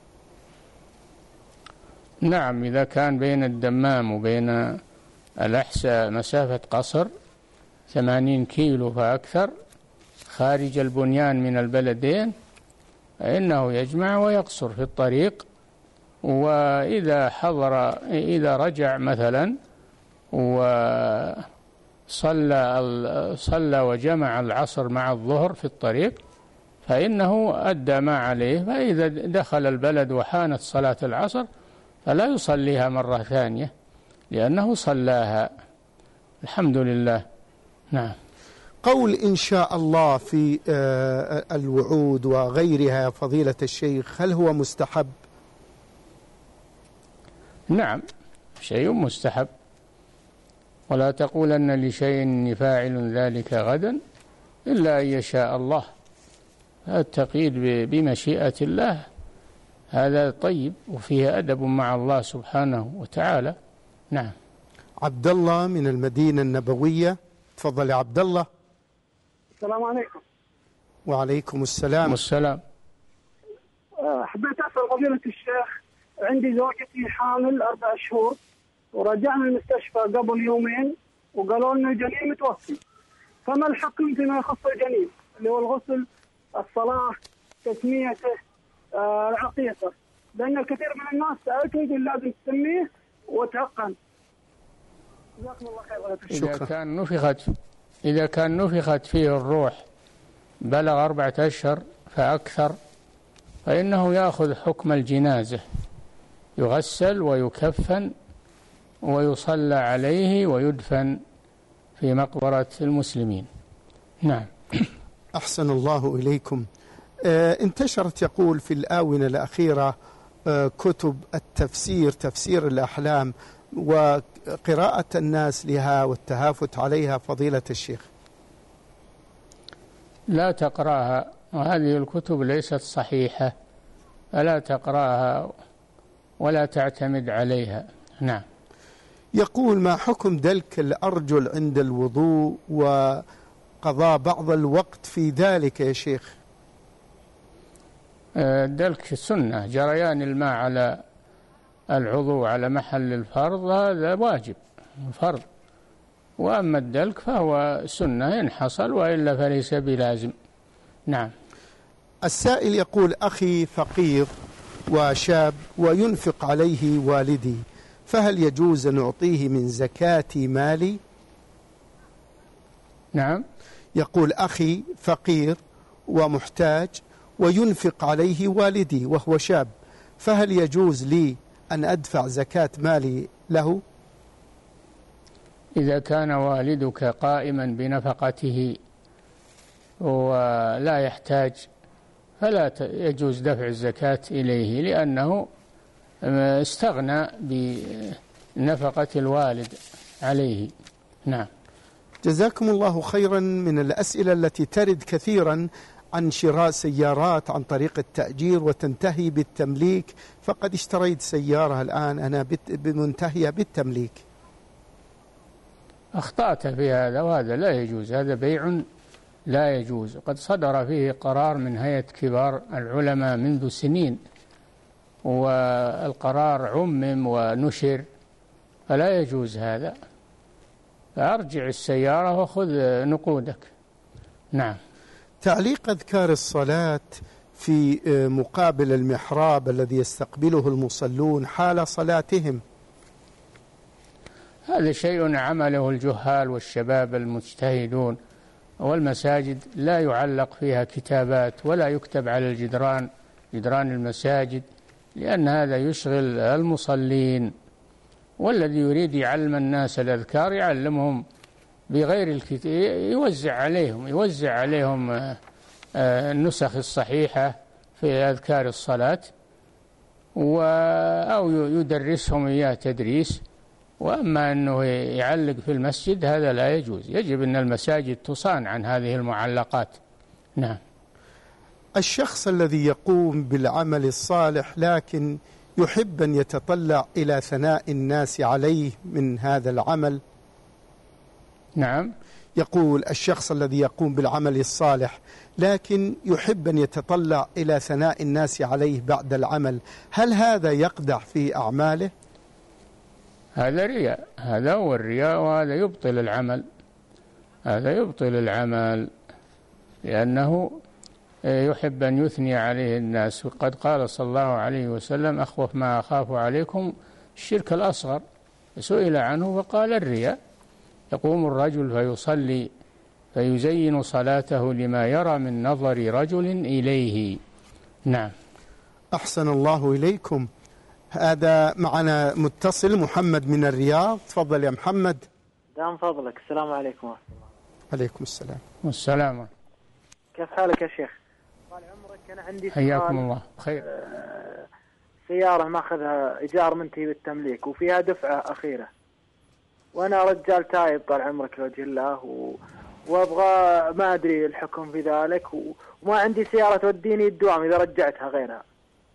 نعم، إذا كان بين الدمام وبين الأحساء مسافة قصر ثمانين كيلو فأكثر خارج البنيان من البلدين فإنه يجمع ويقصر في الطريق. وإذا حضر إذا رجع مثلا وصلى صلى وجمع العصر مع الظهر في الطريق فإنه أدى ما عليه، فإذا دخل البلد وحانت صلاة العصر فلا يصليها مرة ثانية لأنه صلاها. الحمد لله. نعم. قول إن شاء الله في الوعود وغيرها فضيلة الشيخ، هل هو مستحب؟ نعم، شيء مستحب. ولا تقولن لشيء إني فاعل ذلك غدا إلا أن يشاء الله. التقييد بمشيئة الله هذا طيب وفيه أدب مع الله سبحانه وتعالى. نعم. عبد الله من المدينة النبوية، تفضل يا عبد الله. السلام عليكم. وعليكم السلام. والسلام. حبيت أسأل فضيلة الشيخ، عندي زوجتي حامل أربع شهور ورجعنا المستشفى قبل يومين وقالوا لنا الجنين متوفي، فما الحكم فيما يخص الجنين اللي هو الغسل، الصلاة، تسميته، آه العقيقة؟ لأن الكثير من الناس سألته يقول لازم تسميه وتعقم. جزاكم الله خير. إذا كان نفخت إذا كان نفخت فيه الروح بلغ أربعة أشهر فأكثر فإنه يأخذ حكم الجنازة، يغسل ويكفن ويصلى عليه ويدفن في مقبرة المسلمين. نعم. أحسن الله إليكم. آه انتشرت يقول في الآونة الأخيرة آه كتب التفسير، تفسير الأحلام، وقراءة الناس لها والتهافت عليها، فضيلة الشيخ. لا تقرأها، وهذه الكتب ليست صحيحة، فلا تقرأها ولا تعتمد عليها. نعم. يقول: ما حكم دلك الأرجل عند الوضوء وقضاء بعض الوقت في ذلك يا شيخ؟ دلك سنة، جريان الماء على العضو على محل الفرض هذا واجب فرض، وأما الدلك فهو سنة إن حصل، وإلا فليس بلازم. نعم. السائل يقول: أخي فقير وشاب وينفق عليه والدي، فهل يجوز أن أعطيه من زكاة مالي؟ نعم. يقول: أخي فقير ومحتاج وينفق عليه والدي وهو شاب، فهل يجوز لي أن أدفع زكاة مالي له؟ إذا كان والدك قائما بنفقته ولا يحتاج فلا يجوز دفع الزكاة إليه، لأنه استغنى بنفقة الوالد عليه. نعم. جزاكم الله خيرا. من الأسئلة التي ترد كثيرا عن شراء سيارات عن طريق التأجير وتنتهي بالتمليك، فقد اشتريت سيارة الآن أنا بمنتهية بالتمليك. أخطأت في هذا، وهذا لا يجوز، هذا بيع لا يجوز، قد صدر فيه قرار من هيئة كبار العلماء منذ سنين، والقرار عمم ونشر، فلا يجوز هذا، فأرجع السيارة وخذ نقودك. نعم. تعليق أذكار الصلاة في مقابل المحراب الذي يستقبله المصلون حال صلاتهم، هذا شيء عمله الجهال والشباب المجتهدون، والمساجد لا يعلق فيها كتابات ولا يكتب على الجدران، جدران المساجد، لأن هذا يشغل المصلين، والذي يريد يعلم الناس الأذكار يعلمهم بغير الكتاب، يوزع عليهم يوزع عليهم النسخ الصحيحة في أذكار الصلاة، أو يدرسهم إياه تدريس. وأما أنه يعلق في المسجد هذا لا يجوز، يجب أن المساجد تصان عن هذه المعلقات. نعم. الشخص الذي يقوم بالعمل الصالح لكن يحب أن يتطلع إلى ثناء الناس عليه من هذا العمل. نعم. يقول: الشخص الذي يقوم بالعمل الصالح لكن يحب أن يتطلع إلى ثناء الناس عليه بعد العمل، هل هذا يقدح في أعماله؟ هذا رياء، هذا هو الرياء، وهذا يبطل العمل، هذا يبطل العمل، لأنه يحب أن يثني عليه الناس. وقد قال صلى الله عليه وسلم: أخوف ما أخاف عليكم الشرك الأصغر. سئل عنه فقال: الرياء. يقوم الرجل فيصلي فيزين صلاته لما يرى من نظر رجل إليه. نعم. أحسن الله إليكم. هذا معنا متصل محمد من الرياض، تفضل يا محمد. دام فضلك. السلام عليكم ورحمة الله. عليكم السلام. والسلام. كيف حالك يا شيخ؟ طال عمرك، أنا عندي حياكم الله بخير. آه سيارة ماخذها إيجار منتهي بالتمليك وفيها دفعة أخيرة، وأنا رجال تايب طال عمرك لوجه الله، و... وأبغى ما أدري الحكم في ذلك، و... وما عندي سيارة توديني الدوام إذا رجعتها غيرها.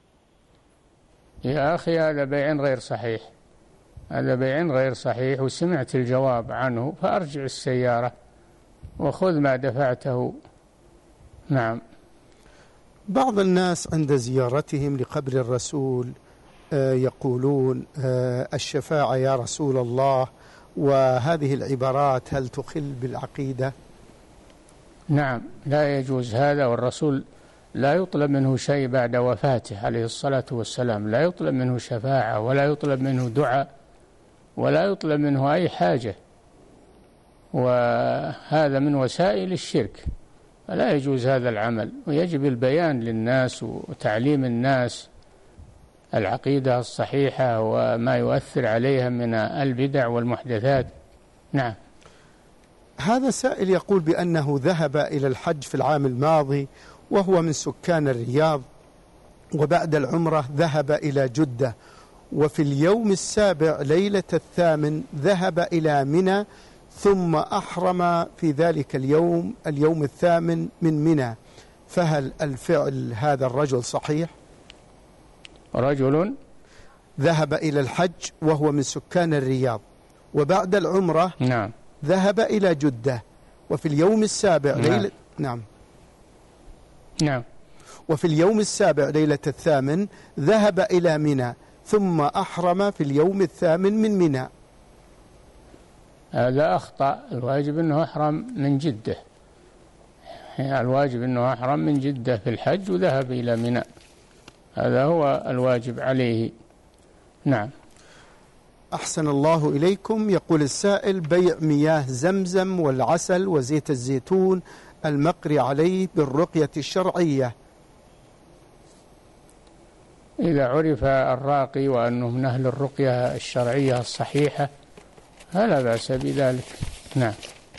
يا أخي هذا بيع غير صحيح، هذا بيع غير صحيح، وسمعت الجواب عنه، فأرجع السيارة وخذ ما دفعته. نعم. بعض الناس عند زيارتهم لقبر الرسول يقولون الشفاعة يا رسول الله، وهذه العبارات هل تخل بالعقيدة؟ نعم، لا يجوز هذا، والرسول لا يطلب منه شيء بعد وفاته عليه الصلاة والسلام، لا يطلب منه شفاعة ولا يطلب منه دعاء ولا يطلب منه أي حاجة، وهذا من وسائل الشرك، فلا يجوز هذا العمل، ويجب البيان للناس وتعليم الناس العقيدة الصحيحة وما يؤثر عليها من البدع والمحدثات. نعم. هذا سائل يقول بأنه ذهب إلى الحج في العام الماضي وهو من سكان الرياض، وبعد العمرة ذهب إلى جدة، وفي اليوم السابع ليلة الثامن ذهب إلى منى، ثم أحرم في ذلك اليوم اليوم الثامن من منى، فهل الفعل هذا الرجل صحيح؟ رجل ذهب إلى الحج وهو من سكان الرياض، وبعد العمرة نعم ذهب إلى جدة، وفي اليوم السابع نعم. ليلة نعم نعم وفي اليوم السابع ليلة الثامن ذهب إلى منى، ثم أحرم في اليوم الثامن من منى. هذا أخطأ، الواجب أنه أحرم من جدة، الواجب أنه أحرم من جدة في الحج وذهب إلى منى، هذا هو الواجب عليه. نعم. أحسن الله إليكم. يقول السائل: بيع مياه زمزم والعسل وزيت الزيتون المقري عليه بالرقية الشرعية. إذا عرف الراقي وأنه من أهل الرقية الشرعية الصحيحة فلا بأس بذلك. نعم.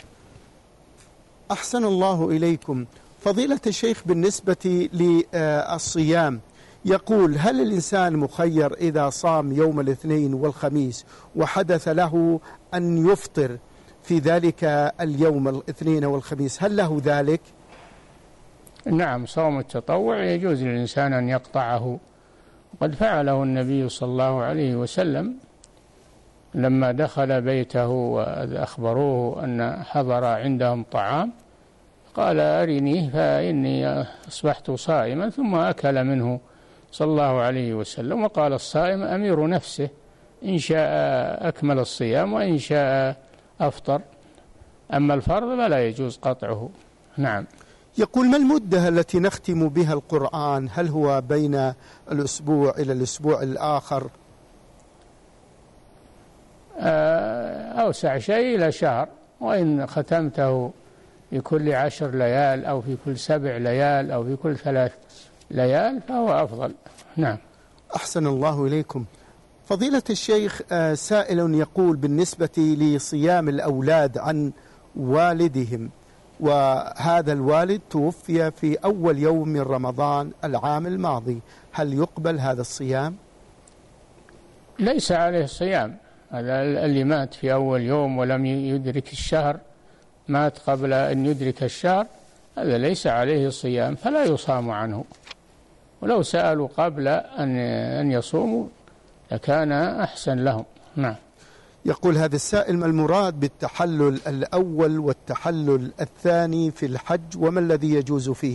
أحسن الله إليكم. فضيلة الشيخ، بالنسبة للصيام يقول: هل الإنسان مخير إذا صام يوم الاثنين والخميس وحدث له أن يفطر في ذلك اليوم الاثنين والخميس، هل له ذلك؟ نعم، صوم التطوع يجوز للإنسان أن يقطعه، قد فعله النبي صلى الله عليه وسلم لما دخل بيته وأخبروه أن حضر عندهم طعام، قال: أرنيه فإني أصبحت صائما، ثم أكل منه صلى الله عليه وسلم، وقال: الصائم أمير نفسه، إن شاء أكمل الصيام وإن شاء أفطر، أما الفرض فلا يجوز قطعه. نعم. يقول: ما المدة التي نختم بها القرآن؟ هل هو بين الأسبوع إلى الأسبوع الآخر؟ أوسع شيء إلى شهر، وإن ختمته في كل عشر ليال أو في كل سبع ليال أو في كل ثلاث ليال فهو أفضل. نعم. أحسن الله إليكم. فضيلة الشيخ، سائل يقول: بالنسبة لصيام الأولاد عن والدهم، وهذا الوالد توفي في أول يوم من رمضان العام الماضي، هل يقبل هذا الصيام؟ ليس عليه صيام، هذا اللي مات في أول يوم ولم يدرك الشهر، مات قبل أن يدرك الشهر، هذا ليس عليه صيام فلا يصام عنه، ولو سألوا قبل أن أن يصوموا لكان أحسن لهم. نعم. يقول هذا السائل: ما المراد بالتحلل الأول والتحلل الثاني في الحج، وما الذي يجوز فيه؟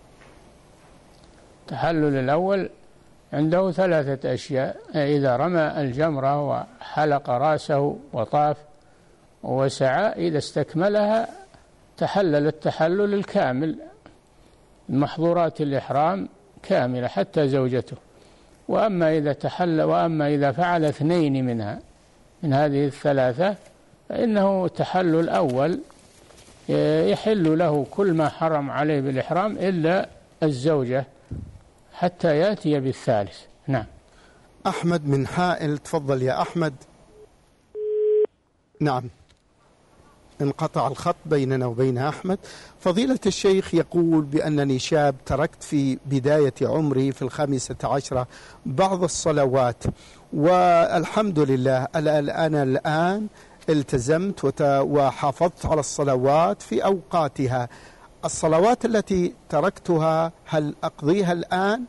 التحلل الأول عنده ثلاثة أشياء: إذا رمى الجمرة وحلق رأسه وطاف وسعى، إذا استكملها تحلل التحلل الكامل، محظورات الإحرام كاملة حتى زوجته. وأما إذا تحلل وأما إذا فعل اثنين منها من هذه الثلاثة فإنه تحلل أول يحل له كل ما حرم عليه بالإحرام إلا الزوجة حتى يأتي بالثالث. نعم. أحمد من حائل، تفضل يا أحمد. نعم، انقطع الخط بيننا وبين أحمد. فضيلة الشيخ يقول بأنني شاب تركت في بداية عمري في الخامسة عشرة بعض الصلوات، والحمد لله أنا الآن التزمت وحافظت على الصلوات في أوقاتها. الصلوات التي تركتها هل أقضيها الآن؟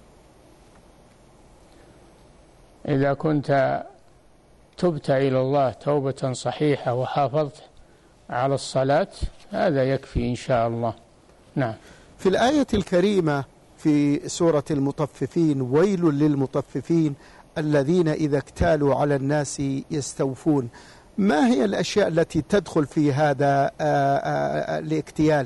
إذا كنت تبت إلى الله توبة صحيحة وحافظت على الصلاة هذا يكفي إن شاء الله. نعم. في الآية الكريمة في سورة المطففين: ويل للمطففين الذين إذا اكتالوا على الناس يستوفون، ما هي الأشياء التي تدخل في هذا الاكتيال؟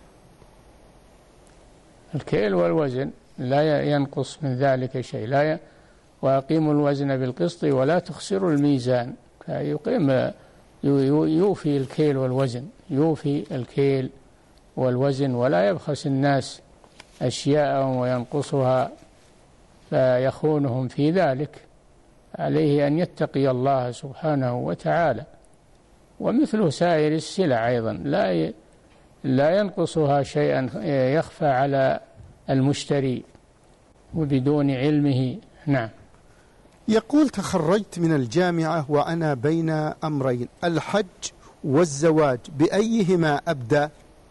الكيل والوزن، لا ينقص من ذلك شيء، لا ي... وأقيموا الوزن بالقسط ولا تخسروا الميزان، فيقيم يوفي الكيل والوزن، يوفي الكيل والوزن ولا يبخس الناس أشياء وينقصها فيخونهم في ذلك، عليه أن يتقي الله سبحانه وتعالى. ومثل سائر السلع أيضا لا لا ينقصها شيئا يخفى على المشتري وبدون علمه. نعم. يقول: تخرجت من الجامعة وأنا بين أمرين، الحج والزواج، بأيهما أبدأ؟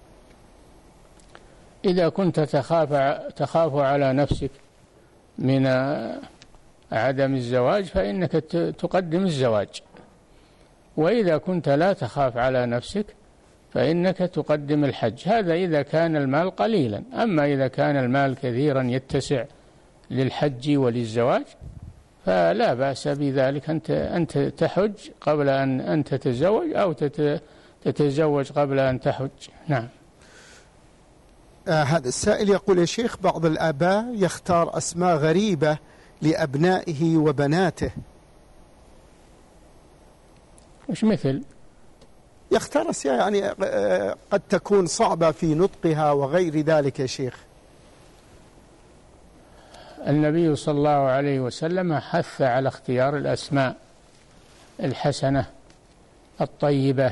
إذا كنت تخاف تخاف على نفسك من عدم الزواج فإنك تقدم الزواج، وإذا كنت لا تخاف على نفسك فإنك تقدم الحج. هذا إذا كان المال قليلا. أما إذا كان المال كثيرا يتسع للحج وللزواج فلا بأس بذلك، أنت أنت تحج قبل أن أن تتزوج أو تتزوج قبل أن تحج. نعم. آه هذا السائل يقول: يا شيخ، بعض الآباء يختار أسماء غريبة لأبنائه وبناته. مش مثل؟ يختار أشياء يعني قد تكون صعبة في نطقها وغير ذلك يا شيخ. النبي صلى الله عليه وسلم حث على اختيار الأسماء الحسنة الطيبة،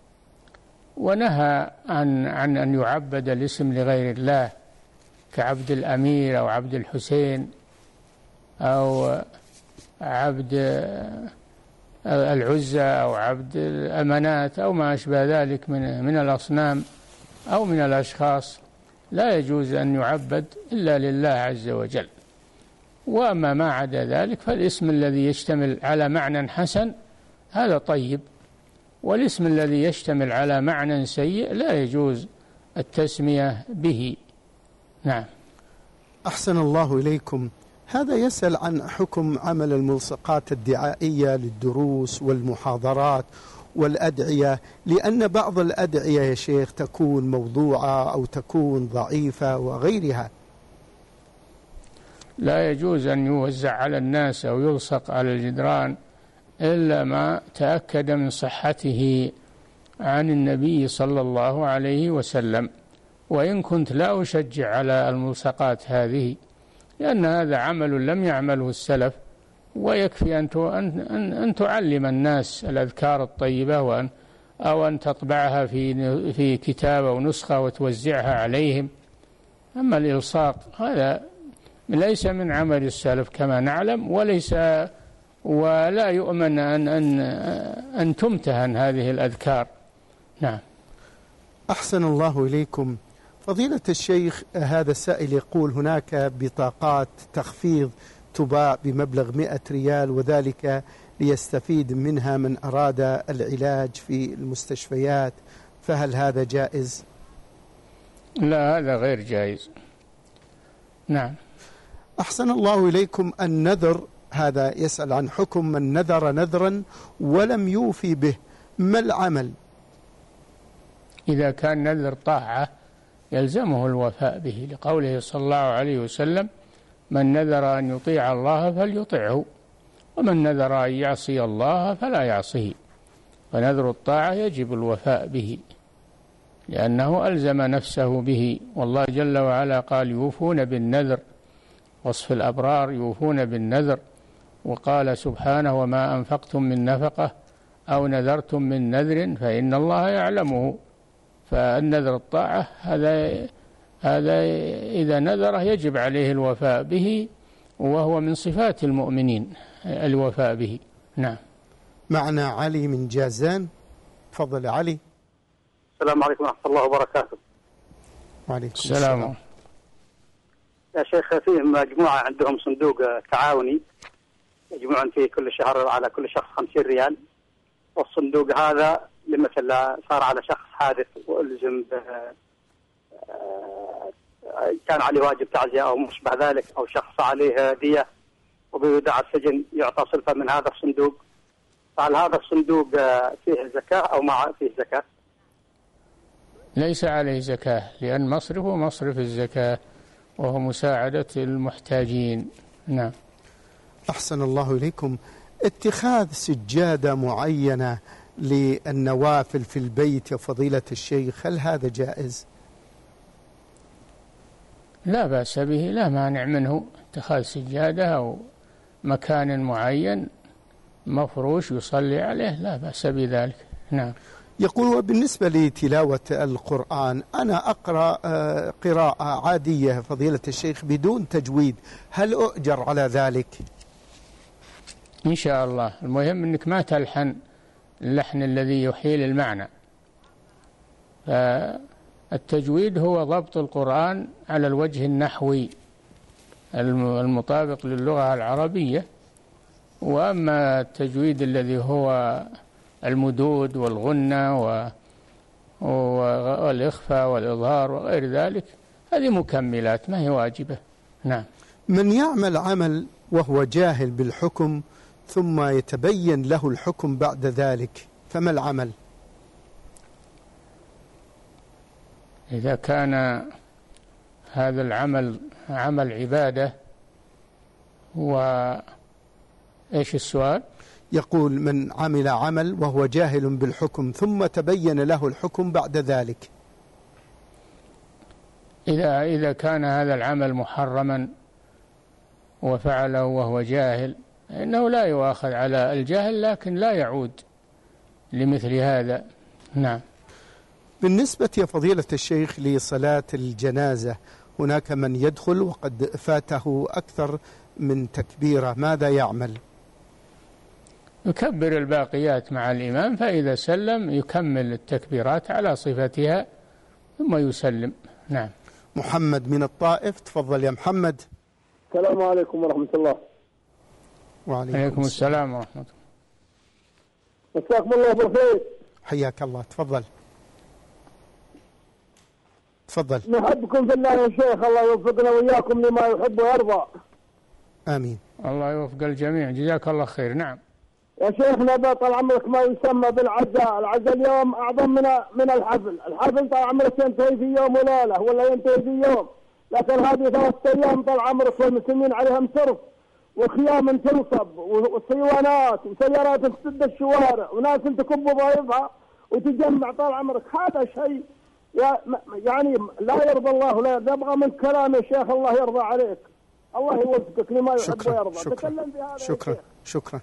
ونهى عن عن أن يعبد الاسم لغير الله كعبد الأمير أو عبد الحسين أو عبد العزى أو عبد الأمانات أو ما أشبه ذلك من من الأصنام أو من الأشخاص. لا يجوز أن يعبد إلا لله عز وجل. وأما ما عدا ذلك فالاسم الذي يشتمل على معنى حسن هذا طيب، والاسم الذي يشتمل على معنى سيء لا يجوز التسمية به. نعم. أحسن الله إليكم. هذا يسأل عن حكم عمل الملصقات الدعائية للدروس والمحاضرات والأدعية، لأن بعض الأدعية يا شيخ تكون موضوعة أو تكون ضعيفة وغيرها. لا يجوز أن يوزع على الناس أو يلصق على الجدران إلا ما تأكد من صحته عن النبي صلى الله عليه وسلم. وإن كنت لا أشجع على الملصقات هذه لأن هذا عمل لم يعمله السلف، ويكفي أن أن أن تعلم الناس الأذكار الطيبة وأن أو أن تطبعها في في كتاب أو نسخة وتوزعها عليهم. أما الإلصاق هذا ليس من عمل السلف كما نعلم، وليس ولا يؤمن أن أن أن تمتهن هذه الأذكار. نعم. أحسن الله إليكم. فضيلة الشيخ، هذا السائل يقول: هناك بطاقات تخفيض تباع بمبلغ مئة ريال، وذلك ليستفيد منها من أراد العلاج في المستشفيات، فهل هذا جائز؟ لا، هذا غير جائز. نعم. أحسن الله إليكم. النذر، هذا يسأل عن حكم من نذر نذرا ولم يوفي به، ما العمل؟ إذا كان نذر طاعة يلزمه الوفاء به، لقوله صلى الله عليه وسلم: من نذر أن يطيع الله فليطعه، ومن نذر أن يعصي الله فلا يعصيه. فنذر الطاعة يجب الوفاء به لأنه ألزم نفسه به، والله جل وعلا قال: يوفون بالنذر. وصف الأبرار يوفون بالنذر. وقال سبحانه: وما أنفقتم من نفقة أو نذرتم من نذر فإن الله يعلمه. فالنذر الطاعة هذا هذا إذا نذره يجب عليه الوفاء به، وهو من صفات المؤمنين الوفاء به. نعم. معنا علي من جازان. تفضل علي. السلام عليكم ورحمة الله وبركاته. وعليكم السلام. السلام. يا شيخ، فيه مجموعة عندهم صندوق تعاوني يجمعون فيه كل شهر على كل شخص خمسين ريال، والصندوق هذا لمثل صار على شخص حادث وألزم كان عليه واجب تعزية أو مشبه ذلك، أو شخص عليه دية وبيودع السجن يعطى صلفة من هذا الصندوق، فهل هذا الصندوق فيه زكاة أو ما فيه زكاة؟ ليس عليه زكاة، لأن مصرفه مصرف الزكاة وهو مساعدة المحتاجين. نعم. أحسن الله إليكم. اتخاذ سجادة معينة للنوافل في البيت يا فضيلة الشيخ، هل هذا جائز؟ لا بأس به، لا مانع منه اتخاذ سجادة أو مكان معين مفروش يصلي عليه، لا بأس بذلك. نعم. يقول وبالنسبة لتلاوة القرآن أنا أقرأ قراءة عادية فضيلة الشيخ بدون تجويد، هل أؤجر على ذلك؟ إن شاء الله. المهم أنك ما تلحن اللحن الذي يحيل المعنى. فالتجويد هو ضبط القرآن على الوجه النحوي المطابق للغة العربية، وأما التجويد الذي هو المدود والغنة والإخفاء والإظهار وغير ذلك هذه مكملات ما هي واجبة. نعم. من يعمل عمل وهو جاهل بالحكم ثم يتبين له الحكم بعد ذلك فما العمل؟ إذا كان هذا العمل عمل عبادة، وإيش السؤال؟ يقول من عمل عمل وهو جاهل بالحكم ثم تبين له الحكم بعد ذلك. إذا إذا كان هذا العمل محرما وفعله وهو جاهل إنه لا يؤاخذ على الجهل، لكن لا يعود لمثل هذا. نعم. بالنسبة يا فضيلة الشيخ لصلاة الجنازة، هناك من يدخل وقد فاته أكثر من تكبيرة، ماذا يعمل؟ يكبر الباقيات مع الإمام، فإذا سلم يكمل التكبيرات على صفتها ثم يسلم. نعم. محمد من الطائف، تفضل يا محمد. السلام عليكم ورحمة الله. وعليكم السلام ورحمة الله. مساكم الله بالخير. حياك الله، تفضل تفضل. نحبكم في الله يا شيخ، الله يوفقنا وإياكم لما يحب ويرضى. آمين. الله يوفق الجميع، جزاك الله خير. نعم يا شيخنا طال عمرك ما يسمى بالعزاء، العزاء اليوم أعظم من من الحفل، الحفل طال عمرك ينتهي في يوم وليلة ولا ينتهي في يوم، لكن هذه ثلاثة أيام طال عمرك والمسلمين عليهم صرف وخيام تنصب وصيوانات وسيارات تسد الشوارع وناس تكب ضايفها وتجمع طال عمرك، هذا شيء يعني لا يرضى الله، لا نبغى من كلام يا شيخ الله يرضى عليك، الله يوفقك لما يحب ويرضى. شكرا تكلم في هذا شكرا شكرا.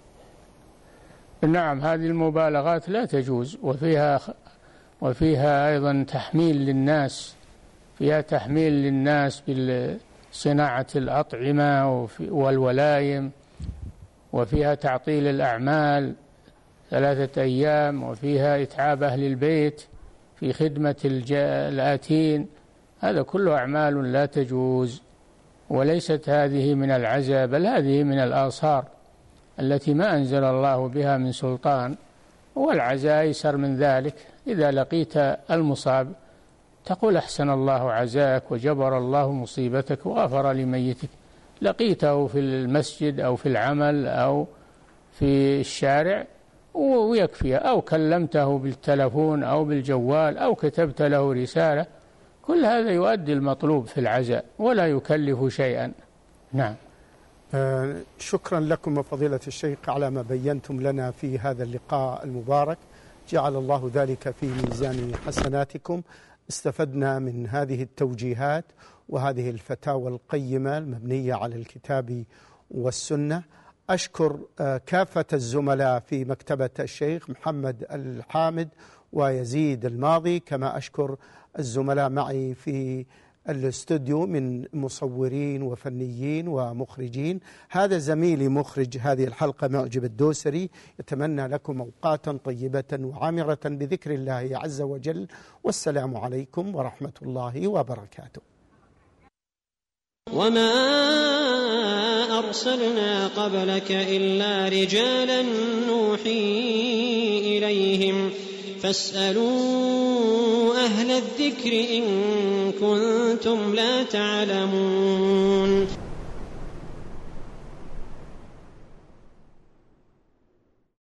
نعم، هذه المبالغات لا تجوز، وفيها وفيها أيضا تحميل للناس، فيها تحميل للناس بصناعة الأطعمة والولايم، وفيها تعطيل الأعمال ثلاثة أيام، وفيها إتعاب أهل البيت في خدمة الآتين، هذا كله أعمال لا تجوز، وليست هذه من العزاء، بل هذه من الآثار التي ما أنزل الله بها من سلطان، والعزاء أيسر من ذلك. إذا لقيت المصاب تقول أحسن الله عزاك وجبر الله مصيبتك وغفر لميتك، لقيته في المسجد أو في العمل أو في الشارع ويكفي، أو كلمته بالتلفون أو بالجوال أو كتبت له رسالة، كل هذا يؤدي المطلوب في العزاء ولا يكلف شيئا. نعم. آه شكرا لكم فضيلة الشيخ على ما بينتم لنا في هذا اللقاء المبارك، جعل الله ذلك في ميزان حسناتكم. استفدنا من هذه التوجيهات وهذه الفتاوى القيمة المبنية على الكتاب والسنة. أشكر آه كافة الزملاء في مكتبة الشيخ محمد الحامد ويزيد الماضي، كما أشكر الزملاء معي في الاستوديو من مصورين وفنيين ومخرجين. هذا زميلي مخرج هذه الحلقة معجب الدوسري، يتمنى لكم أوقاتا طيبة وعامرة بذكر الله عز وجل، والسلام عليكم ورحمة الله وبركاته. وما أرسلنا قبلك إلا رجالا نوحي إليهم فاسألوا أهل الذكر إن كنتم لا تعلمون.